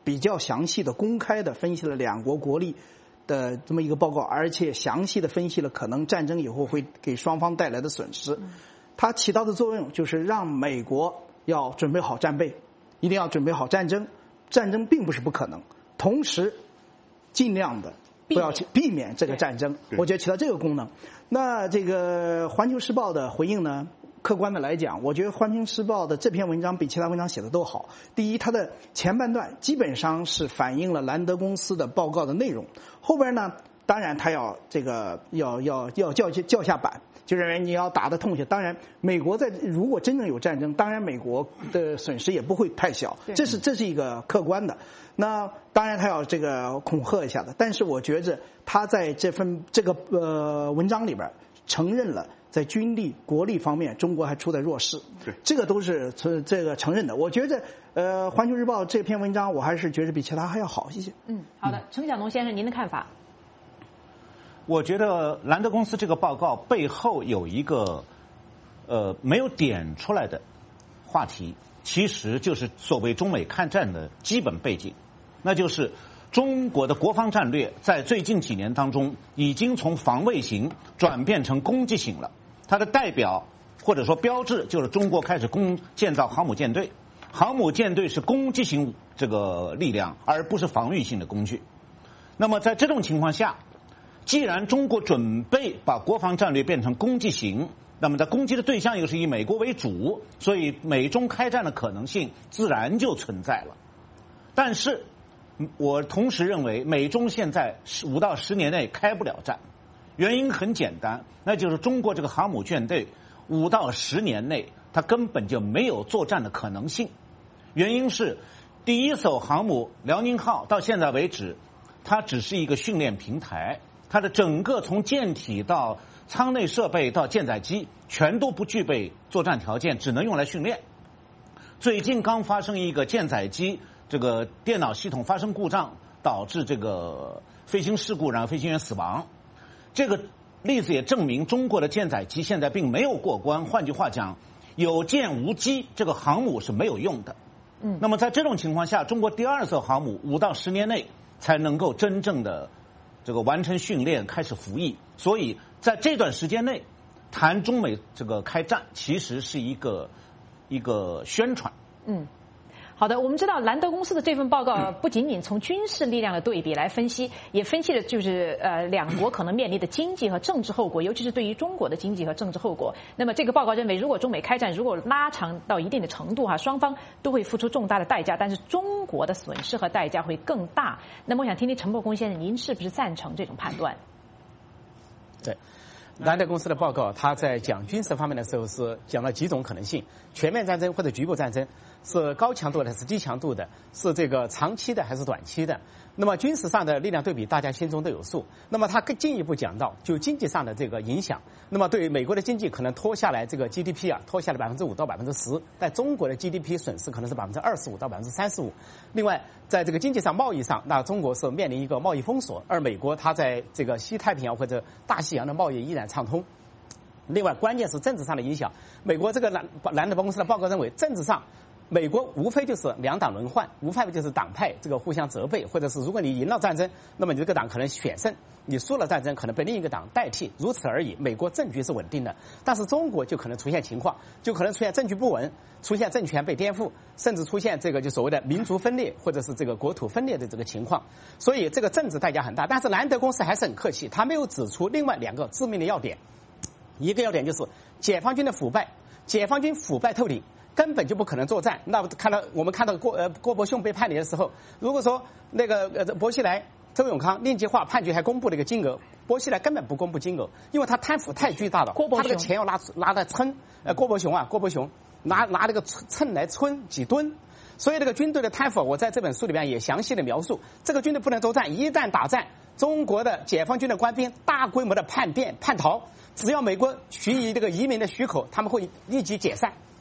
比较详细的、公开的分析了两国国力的这么一个报告，而且详细的分析了可能战争以后会给双方带来的损失。它起到的作用就是让美国要准备好战备，一定要准备好战争。战争并不是不可能，同时尽量的不要去避免这个战争，我觉得起到这个功能。那这个《环球时报》的回应呢，客观的来讲，我觉得《环球时报》的这篇文章比其他文章写的都好。第一，它的前半段基本上是反映了兰德公司的报告的内容，后边呢，当然他要这个要要要叫叫下板，就认为你要打得痛些。当然，美国在如果真正有战争，当然美国的损失也不会太小，这是这是一个客观的。那当然他要这个恐吓一下的，但是我觉着他在这份这个呃文章里边承认了在军力国力方面中国还处在弱势，对，这个都是这个承认的。我觉着呃《环球日报》这篇文章我还是觉得比其他还要好一些。 嗯，好的，程晓农先生，您的看法？ 我觉得兰德公司这个报告背后有一个呃没有点出来的话题，其实就是所谓中美开战的基本背景，那就是中国的国防战略在最近几年当中已经从防卫型转变成攻击型了。它的代表或者说标志就是中国开始攻建造航母舰队，航母舰队是攻击型这个力量，而不是防御性的工具。那么在这种情况下，既然中国准备把国防战略变成攻击型，那么在攻击的对象又是以美国为主，所以美中开战的可能性自然就存在了。但是我同时认为美中现在五到十年内开不了战，原因很简单，那就是中国这个航母舰队五到十年内它根本就没有作战的可能性。原因是第一艘航母辽宁号到现在为止，它只是一个训练平台，它的整个从舰体到舱内设备到舰载机全都不具备作战条件，只能用来训练。最近刚发生一个舰载机这个电脑系统发生故障，导致这个飞行事故，然后飞行员死亡。这个例子也证明中国的舰载机现在并没有过关，换句话讲，有舰无机，这个航母是没有用的。嗯，那么在这种情况下，中国第二艘航母五到十年内才能够真正的这个完成训练，开始服役。所以在这段时间内谈中美这个开战，其实是一个一个宣传。 嗯。好的，我们知道兰德公司的这份报告不仅仅从军事力量的对比来分析，也分析了就是呃两国可能面临的经济和政治后果，尤其是对于中国的经济和政治后果。那么这个报告认为，如果中美开战如果拉长到一定的程度哈，双方都会付出重大的代价，但是中国的损失和代价会更大。那么我想听听陈伯公先生，您是不是赞成这种判断？ 对。兰德公司的报告，他在讲军事方面的时候是讲了几种可能性：全面战争或者局部战争，是高强度的还是低强度的，是这个长期的还是短期的。那么军事上的力量对比，大家心中都有数。那么他更进一步讲到，就经济上的这个影响。那么对于美国的经济可能拖下来这个 G D P 啊，拖下来百分之五到百分之十，但中国的 G D P 损失可能是百分之二十五到百分之三十五。另外，在这个经济上、贸易上，那中国是面临一个贸易封锁，而美国它在这个西太平洋或者大西洋的贸易依然畅通。另外，关键是政治上的影响。美国这个兰兰德公司的报告认为，政治上美国无非就是两党轮换，无非就是党派这个互相责备，或者是如果你赢了战争，那么你这个党可能险胜；你输了战争，可能被另一个党代替，如此而已。美国政局是稳定的，但是中国就可能出现情况，就可能出现政局不稳，出现政权被颠覆，甚至出现这个就所谓的民族分裂或者是这个国土分裂的这个情况。所以这个政治代价很大。但是兰德公司还是很客气，他没有指出另外两个致命的要点。一个要点就是解放军的腐败，解放军腐败透顶，根本就不可能作战。那看到我们看到郭呃郭伯雄被判离的时候，如果说那个呃薄熙来、周永康令计划判决还公布了一个金额，薄熙来根本不公布金额，因为他贪腐太巨大了，他这个钱要拿拿来称呃郭伯雄啊郭伯雄拿拿那个秤来称几吨。所以这个军队的贪腐，我在这本书里面也详细的描述。这个军队不能作战，一旦打战，中国的解放军的官兵大规模的叛变叛逃，只要美国许以这个移民的许可，他们会立即解散。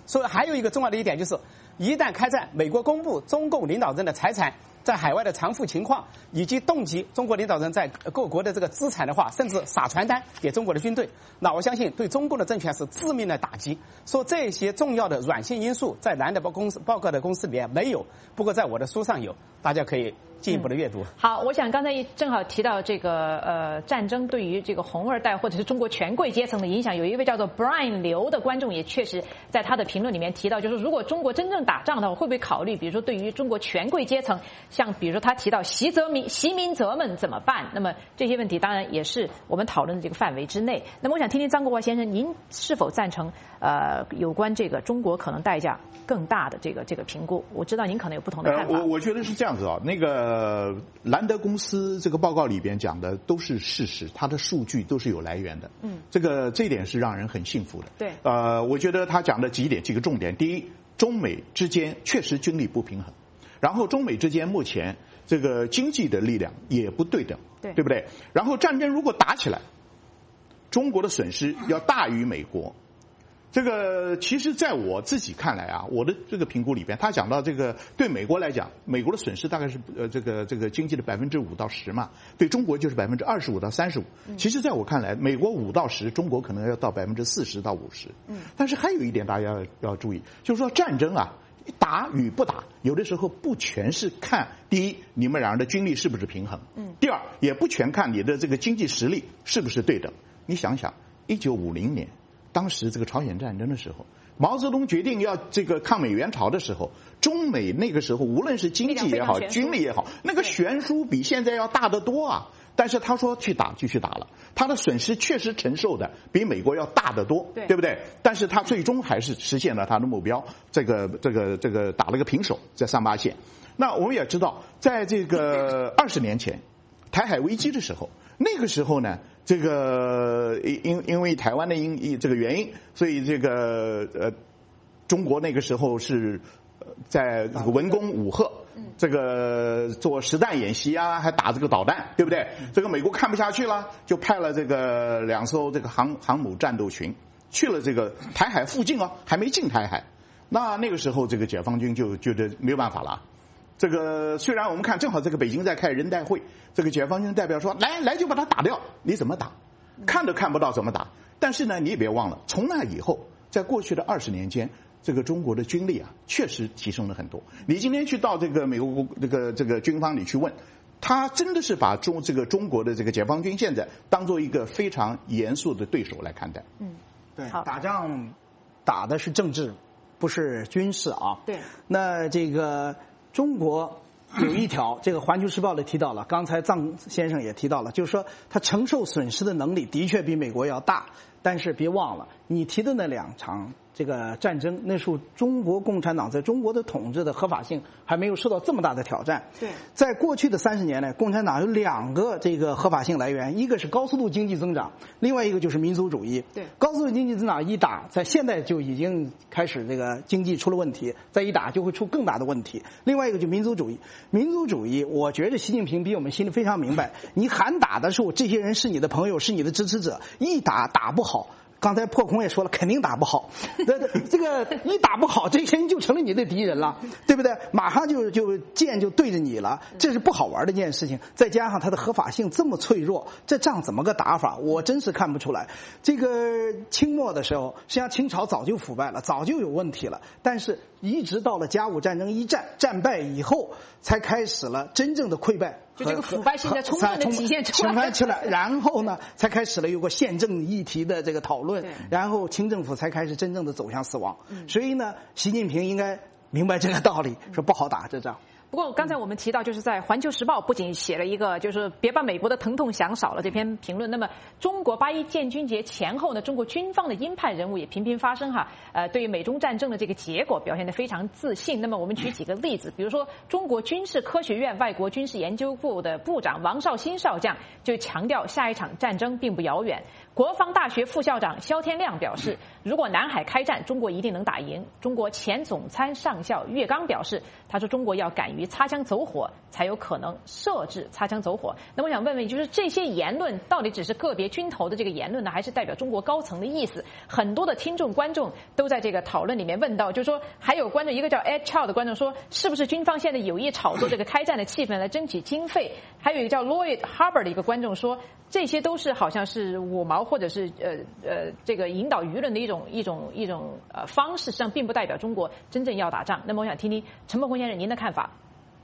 所以还有一个重要的一点就是，一旦开战，美国公布中共领导人的财产在海外的偿付情况，以及动及中国领导人在各国的这个资产的话，甚至撒传单给中国的军队，那我相信对中共的政权是致命的打击。说这些重要的软性因素在蓝的报公司报告的公司里面没有，不过在我的书上有，大家可以进一步的阅读。 嗯、好，我想刚才正好提到这个呃战争对于这个红二代或者是中国权贵阶层的影响，有一位叫做 Brian 刘的观众也确实在他的评论里面提到，就是如果中国真正打仗的话，会不会考虑，比如说对于中国权贵阶层，像比如说他提到习泽民、习民泽们怎么办？那么这些问题当然也是我们讨论的这个范围之内。那么我想听听张国华先生，您是否赞成呃有关这个中国可能代价更大的这个这个评估？我知道您可能有不同的看法。 呃、我我觉得是这样子啊，那个兰德公司这个报告里边讲的都是事实，它的数据都是有来源的。嗯，这个这一点是让人很幸福的。 对， 呃，我觉得他讲的几点几个重点，第一，中美之间确实军力不平衡，然后中美之间目前这个经济的力量也不对等， 对， 对不对？然后战争如果打起来，中国的损失要大于美国。这个其实在我自己看来啊，我的这个评估里边，他讲到这个对美国来讲，美国的损失大概是呃这个这个经济的百分之五到十嘛，对中国就是百分之二十五到三十五。其实在我看来，美国五到十，中国可能要到百分之四十到五十。嗯，但是还有一点大家要要注意，就是说战争啊，打与不打，有的时候不全是看第一你们两人的军力是不是平衡，嗯，第二也不全看你的这个经济实力是不是对等。你想想，一九五零年。当时这个朝鲜战争的时候，毛泽东决定要这个抗美援朝的时候，中美那个时候无论是经济也好，军力也好，那个悬殊比现在要大得多啊。但是他说去打就去打了，他的损失确实承受的比美国要大得多，对，对不对？但是他最终还是实现了他的目标，这个这个这个打了个平手，在三八线。那我们也知道，在这个二十年前，台海危机的时候，那个时候呢。这个因因为台湾的因这个原因，所以这个呃，中国那个时候是在这个文攻武吓，这个做实弹演习啊，还打这个导弹，对不对？这个美国看不下去了，就派了这个两艘这个航航母战斗群去了这个台海附近哦，还没进台海。那那个时候，这个解放军就觉得没有办法了。这个虽然我们看正好这个北京在开人代会，这个解放军代表说来来就把它打掉，你怎么打？看都看不到怎么打。但是呢，你也别忘了，从那以后，在过去的二十年间，这个中国的军力啊，确实提升了很多。你今天去到这个美国这个这个军方里去问，他真的是把中这个中国的这个解放军现在当做一个非常严肃的对手来看待。 嗯，对，打仗打的是政治，不是军事啊。对，那这个。中国有一条，这个《环球时报》里提到了，刚才臧先生也提到了，就是说他承受损失的能力的确比美国要大，但是别忘了，你提的那两场这个战争，那时候中国共产党在中国的统治的合法性还没有受到这么大的挑战。对，在过去的三十年内，共产党有两个这个合法性来源，一个是高速度经济增长，另外一个就是民族主义。对，高速度经济增长一打，在现在就已经开始这个经济出了问题，再一打就会出更大的问题。另外一个就是民族主义，民族主义，我觉得习近平比我们心里非常明白，你喊打的时候，这些人是你的朋友，是你的支持者，一打打不好。刚才破空也说了，肯定打不好。这这个一打不好，这些人就成了你的敌人了，对不对？马上就就剑就对着你了，这是不好玩的一件事情。再加上它的合法性这么脆弱，这仗怎么个打法？我真是看不出来。这个清末的时候，实际上清朝早就腐败了，早就有问题了。但是一直到了甲午战争一战战败以后，才开始了真正的溃败。 就这个腐败性的充分的体现出来， 出来，然后呢，才开始了有个宪政议题的这个讨论，然后清政府才开始真正的走向死亡。所以呢，习近平应该明白这个道理，说不好打这仗。 不过刚才我们提到，就是在《环球时报》不仅写了一个就是别把美国的疼痛想少了这篇评论，那么中国八一建军节前后呢，中国军方的鹰派人物也频频发声哈，呃，对于美中战争的这个结果表现得非常自信。那么我们举几个例子，比如说中国军事科学院外国军事研究部的部长王绍兴少将就强调下一场战争并不遥远。 国防大学副校长肖天亮表示，如果南海开战，中国一定能打赢。中国前总参上校岳刚表示，他说中国要敢于擦枪走火，才有可能设置擦枪走火。那我想问问，就是这些言论到底只是个别军头的这个言论呢，还是代表中国高层的意思？很多的听众观众都在这个讨论里面问到，就是说还有观众，一个叫 Ed Chow 的观众说，是不是军方现在有意炒作这个开战的气氛来争取经费？还有一个叫 Lloyd Harbour 的一个观众说，这些都是好像是五毛或者是呃呃这个引导舆论的一种一种一种呃方式，实际上并不代表中国真正要打仗。那么我想听听陈伯宏先生您的看法。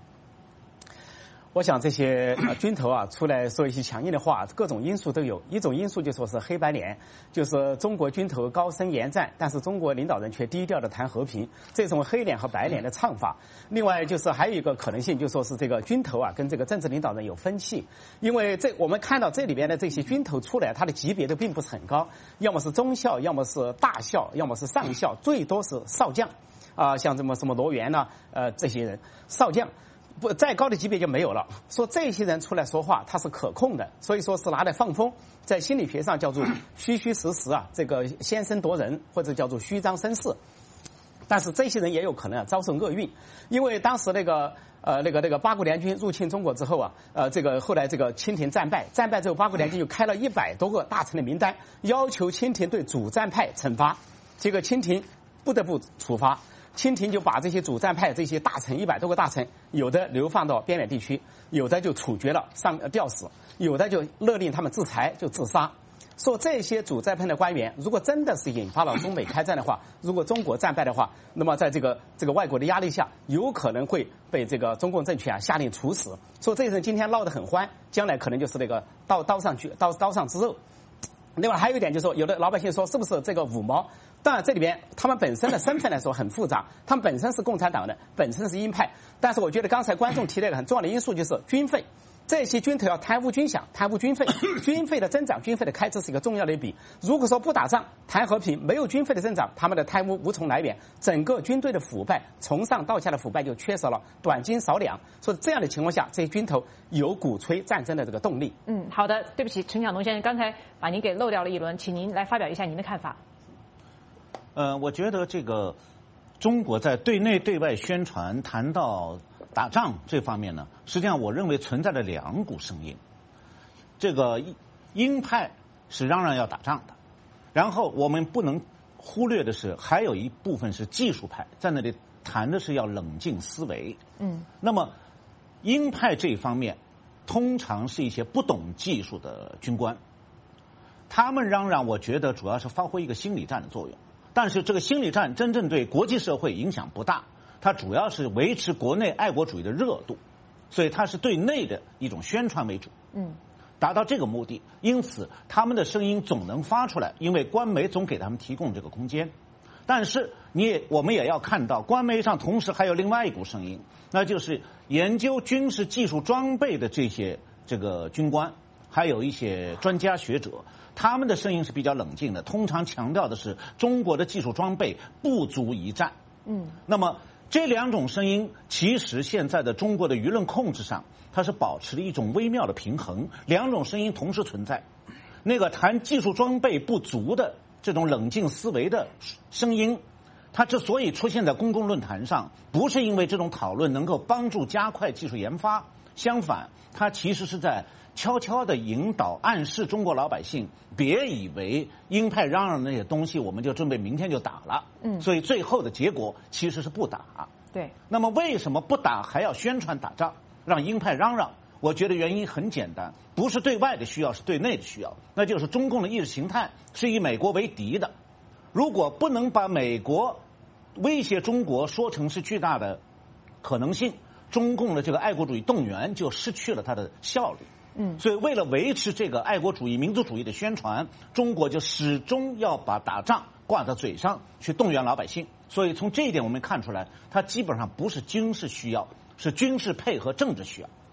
我想这些呃军头啊出来说一些强硬的话，各种因素都有。一种因素就说是黑白脸，就是中国军头高声言战，但是中国领导人却低调的谈和平，这种黑脸和白脸的唱法。另外就是还有一个可能性，就说是这个军头啊跟这个政治领导人有分歧，因为这我们看到这里边的这些军头出来，他的级别都并不是很高，要么是中校，要么是大校，要么是上校，最多是少将，啊、呃，像什么什么罗源呐、啊，呃，这些人少将。不再高的级别就没有了。说这些人出来说话，他是可控的，所以说是拿来放风，在心理学上叫做虚虚实实啊，这个先声夺人，或者叫做虚张声势。但是这些人也有可能、啊、遭受厄运，因为当时那个呃那个那个八国联军入侵中国之后啊，呃这个后来这个清廷战败，战败之后八国联军就开了一百多个大臣的名单，要求清廷对主战派惩罚，结果清廷不得不处罚。清廷就把这些主战派这些大臣一百多个大臣，有的流放到边远地区，有的就处决了上吊死，有的就勒令他们自裁就自杀。说这些主战派的官员，如果真的是引发了中美开战的话，如果中国战败的话，那么在这个这个外国的压力下，有可能会被这个中共政权啊下令处死。说这些人今天闹得很欢，将来可能就是那个刀刀上去刀刀上之肉。另外还有一点就是说，有的老百姓说是不是这个五毛？当然这里边他们本身的身份来说很复杂，他们本身是共产党的，本身是鹰派，但是我觉得刚才观众提了一个很重要的因素，就是军费。这些军头要贪污军饷，贪污军费，军费的增长，军费的开支是一个重要的一笔。如果说不打仗，谈和平，没有军费的增长，他们的贪污无从来源，整个军队的腐败，从上到下的腐败就缺少了，短斤少两。所以这样的情况下，这些军头有鼓吹战争的这个动力。 嗯，好的，对不起，陈晓东先生，刚才把您给漏掉了一轮，请您来发表一下您的看法。 呃，我觉得这个中国在对内对外宣传谈到打仗这方面呢，实际上我认为存在着两股声音。这个鹰派是嚷嚷要打仗的，然后我们不能忽略的是，还有一部分是技术派，在那里谈的是要冷静思维。嗯，那么鹰派这一方面，通常是一些不懂技术的军官，他们嚷嚷，我觉得主要是发挥一个心理战的作用。但是这个心理战真正对国际社会影响不大，它主要是维持国内爱国主义的热度，所以它是对内的一种宣传为主，嗯，达到这个目的。因此他们的声音总能发出来，因为官媒总给他们提供这个空间。但是你也我们也要看到，官媒上同时还有另外一股声音，那就是研究军事技术装备的这些这个军官，还有一些专家学者，他们的声音是比较冷静的，通常强调的是中国的技术装备不足一战。嗯，那么这两种声音其实现在的中国的舆论控制上，它是保持了一种微妙的平衡，两种声音同时存在。那个谈技术装备不足的这种冷静思维的声音，它之所以出现在公共论坛上，不是因为这种讨论能够帮助加快技术研发，相反，它其实是在悄悄地引导、暗示中国老百姓，别以为鹰派嚷嚷那些东西，我们就准备明天就打了。嗯，所以最后的结果其实是不打。 对。那么为什么不打还要宣传打仗，让鹰派嚷嚷？我觉得原因很简单，不是对外的需要，是对内的需要。那就是中共的意识形态是以美国为敌的，如果不能把美国威胁中国说成是巨大的可能性，中共的这个爱国主义动员就失去了它的效率。嗯，所以为了维持这个爱国主义、民族主义的宣传，中国就始终要把打仗挂在嘴上，去动员老百姓。所以从这一点我们看出来，它基本上不是军事需要，是军事配合政治需要。 对，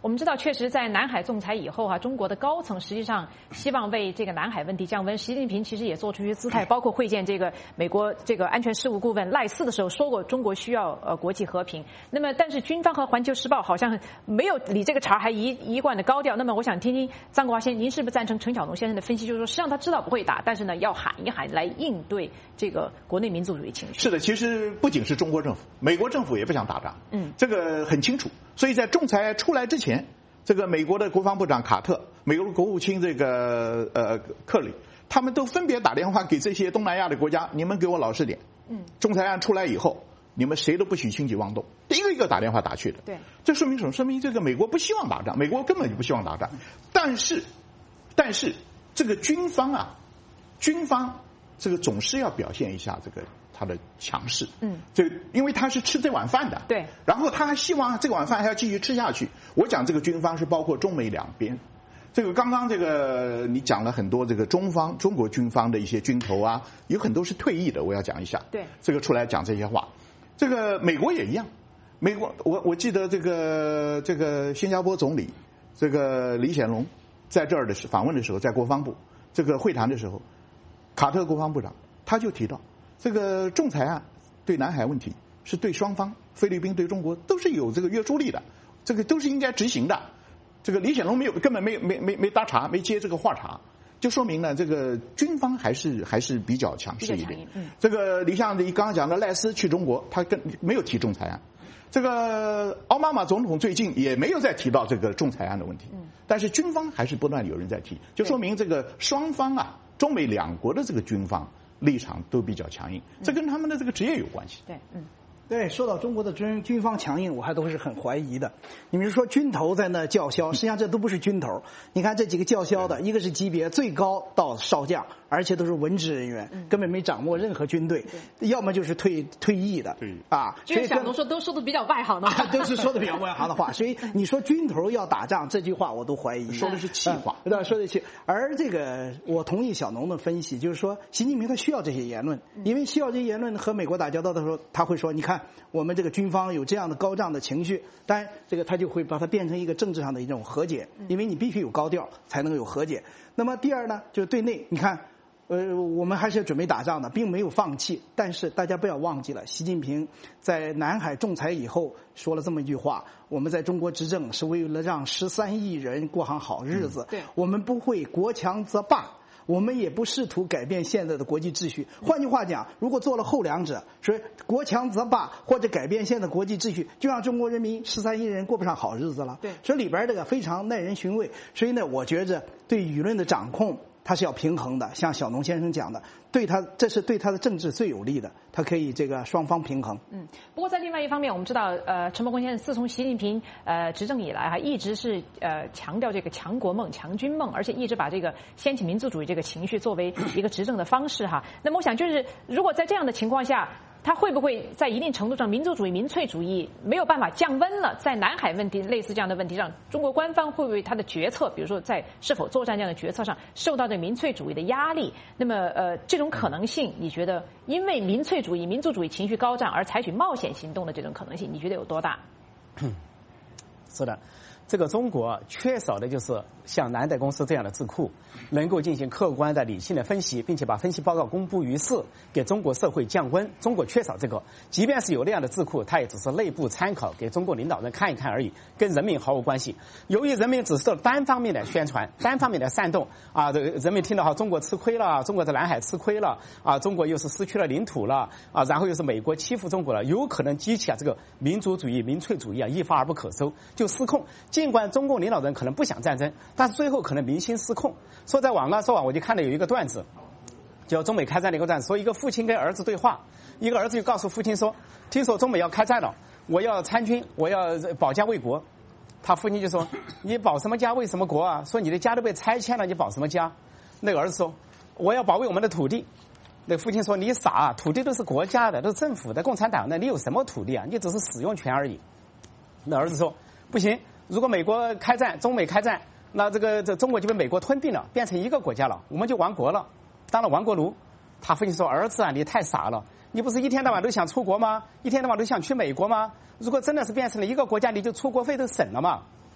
我们知道，确实在南海仲裁以后啊，中国的高层实际上希望为这个南海问题降温。习近平其实也做出一些姿态，包括会见这个美国这个安全事务顾问赖斯的时候，说过中国需要呃国际和平。那么，但是军方和环球时报好像没有理这个茬，还一一贯的高调。那么，我想听听张国华先生，您是不是赞成陈晓农先生的分析，就是说，实际上他知道不会打，但是呢，要喊一喊来应对这个国内民族主义情绪。 是的，其实不仅是中国政府，美国政府也不想打仗，嗯，这个很清楚。所以在仲裁出来之前，这个美国的国防部长卡特、美国国务卿这个呃克里，他们都分别打电话给这些东南亚的国家，你们给我老实点。嗯，仲裁案出来以后，你们谁都不许轻举妄动，一个一个打电话打去的。 对， 这说明什么？说明这个美国不希望打仗，美国根本就不希望打仗。但是，但是这个军方啊，军方这个总是要表现一下这个他的强势。嗯，这因为他是吃这碗饭的。 对。然后他还希望这个碗饭还要继续吃下去。我讲这个军方是包括中美两边。这个刚刚这个你讲了很多这个中方中国军方的一些军头啊，有很多是退役的，我要讲一下。 对。 这个出来讲这些话，这个美国也一样。美国我我记得这个这个新加坡总理这个李显龙在这儿的时访问的时候，在国防部这个会谈的时候，卡特国防部长他就提到，这个仲裁案对南海问题是对双方，菲律宾对中国都是有这个约束力的，这个都是应该执行的。这个李显龙没有根本没没没没搭茬，没接这个话茬，就说明呢，这个军方还是还是比较强势一点。嗯，这个你像你刚刚讲的赖斯去中国，他跟没有提仲裁案。这个奥巴马总统最近也没有再提到这个仲裁案的问题，嗯，但是军方还是不断有人在提，就说明这个双方啊，中美两国的这个军方立场都比较强硬，这跟他们的这个职业有关系。 对，嗯。 对，说到中国的军军方强硬，我还都是很怀疑的。你比如说军头在那叫嚣，实际上这都不是军头。你看这几个叫嚣的，一个是级别最高到少将，而且都是文职人员，根本没掌握任何军队，要么就是退退役的，啊。 所以小龙说都说的比较外行的， 都是说的比较外行的话。所以你说军头要打仗，这句话我都怀疑， 说的是气话， 对吧？说的气。而这个我同意小农的分析，就是说习近平他需要这些言论，因为需要这些言论和美国打交道的时候，他会说，你看我们这个军方有这样的高涨的情绪，当然这个他就会把它变成一个政治上的一种和解，因为你必须有高调才能有和解。那么第二呢，就是对内，你看，呃，我们还是要准备打仗的，并没有放弃。但是大家不要忘记了，习近平在南海仲裁以后说了这么一句话：我们在中国执政是为了让十三亿人过上好日子， 对， 我们不会国强则霸。我们也不试图改变现在的国际秩序。换句话讲，如果做了后两者，说国强则霸或者改变现在的国际秩序，就让中国人民十三亿人过不上好日子了。 对， 所以里边这个非常耐人寻味。所以呢，我觉着对舆论的掌控，它是要平衡的。像小农先生讲的，对他这是对他的政治最有利的，他可以这个双方平衡。 嗯，不过在另外一方面，我们知道，呃，陈伯公先生自从习近平呃执政以来哈，一直是呃强调这个强国梦、强军梦，而且一直把这个掀起民族主义这个情绪作为一个执政的方式哈。那么我想就是，如果在这样的情况下，他会不会在一定程度上，民族主义、民粹主义没有办法降温了？在南海问题类似这样的问题上，中国官方会不会他的决策，比如说在是否作战这样的决策上，受到这民粹主义的压力？那么，呃，这种可能性，你觉得因为民粹主义、民族主义情绪高涨而采取冒险行动的这种可能性，你觉得有多大？ 是的。这个中国缺少的就是像南戴公司这样的智库，能够进行客观的、理性的分析，并且把分析报告公布于世，给中国社会降温。中国缺少这个，即便是有那样的智库，它也只是内部参考，给中国领导人看一看而已，跟人民毫无关系。由于人民只是单方面的宣传、单方面的煽动啊，这个人民听到哈，中国吃亏了，中国在南海吃亏了啊，中国又是失去了领土了啊，然后又是美国欺负中国了，有可能激起啊这个民族主义、民粹主义啊一发而不可收，就失控。尽管中共领导人可能不想战争，但是最后可能民心失控。说在网上说啊，我就看到有一个段子，叫中美开战的一个段子，说一个父亲跟儿子对话，一个儿子就告诉父亲说：“听说中美要开战了，我要参军，我要保家卫国。”他父亲就说：“你保什么家卫什么国啊？说你的家都被拆迁了，你保什么家？”那个儿子说：“我要保卫我们的土地。”那父亲说：“你傻啊，土地都是国家的，都是政府的，共产党的，你有什么土地啊？你只是使用权而已。”那儿子说：“不行。”如果美国开战，中美开战，那这个这中国就被美国吞并了，变成一个国家了，我们就亡国了，当了亡国奴。他父亲说：“儿子啊，你太傻了，你不是一天到晚都想出国吗？一天到晚都想去美国吗？如果真的是变成了一个国家，你就出国费都省了嘛。”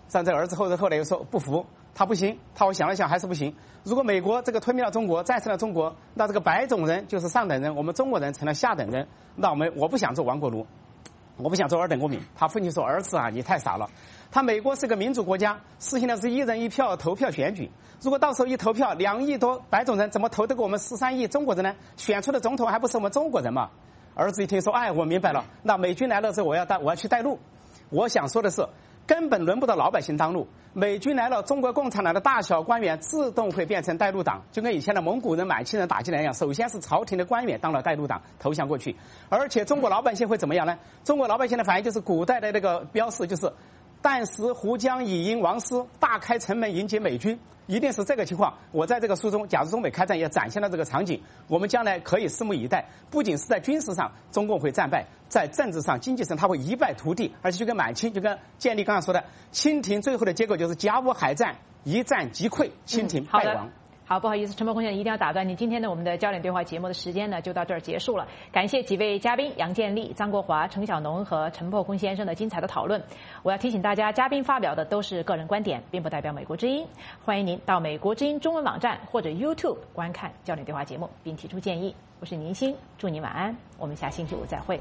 像这儿子后来后来又说不服，他不行，他我想了想还是不行。如果美国这个吞并了中国，战胜了中国，那这个白种人就是上等人，我们中国人成了下等人。那我们我不想做亡国奴，我不想做二等公民。他父亲说：“儿子啊，你太傻了。他美国是个民主国家，实行的是一人一票投票选举。如果到时候一投票，两亿多白种人怎么投得过我们十三亿中国人呢？选出的总统还不是我们中国人嘛？”儿子一听说：“哎，我明白了。那美军来了之后，我要带我要去带路。我想说的是。”根本轮不到老百姓当路，美军来了，中国共产党的大小官员自动会变成带路党，就跟以前的蒙古人、满清人打进来一样。首先是朝廷的官员当了带路党，投降过去，而且中国老百姓会怎么样呢？中国老百姓的反应就是古代的那个标示，就是旦时胡江以迎王师，大开城门迎接美军。一定是这个情况。我在这个书中，假如中美开战也展现了这个场景，我们将来可以拭目以待。不仅是在军事上中共会战败，在政治上、经济上他会一败涂地，而且就跟满清，就跟建立刚才说的，清廷最后的结果就是甲午海战一战即溃，清廷败亡。 嗯好，不好意思，陈伯公先生一定要打断你。今天呢，我们的焦点对话节目的时间呢就到这儿结束了。感谢几位嘉宾杨建立、张国华、程小农和陈伯公先生的精彩的讨论。我要提醒大家，嘉宾发表的都是个人观点，并不代表美国之音。欢迎您到美国之音中文网站或者 YouTube 观看焦点对话节目，并提出建议。我是宁欣，祝您晚安，我们下星期五再会。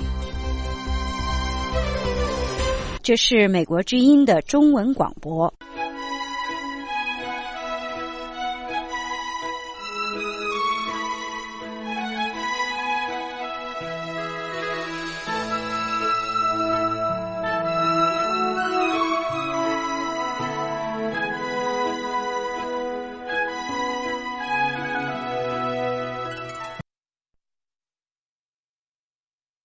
这是美国之音的中文广播。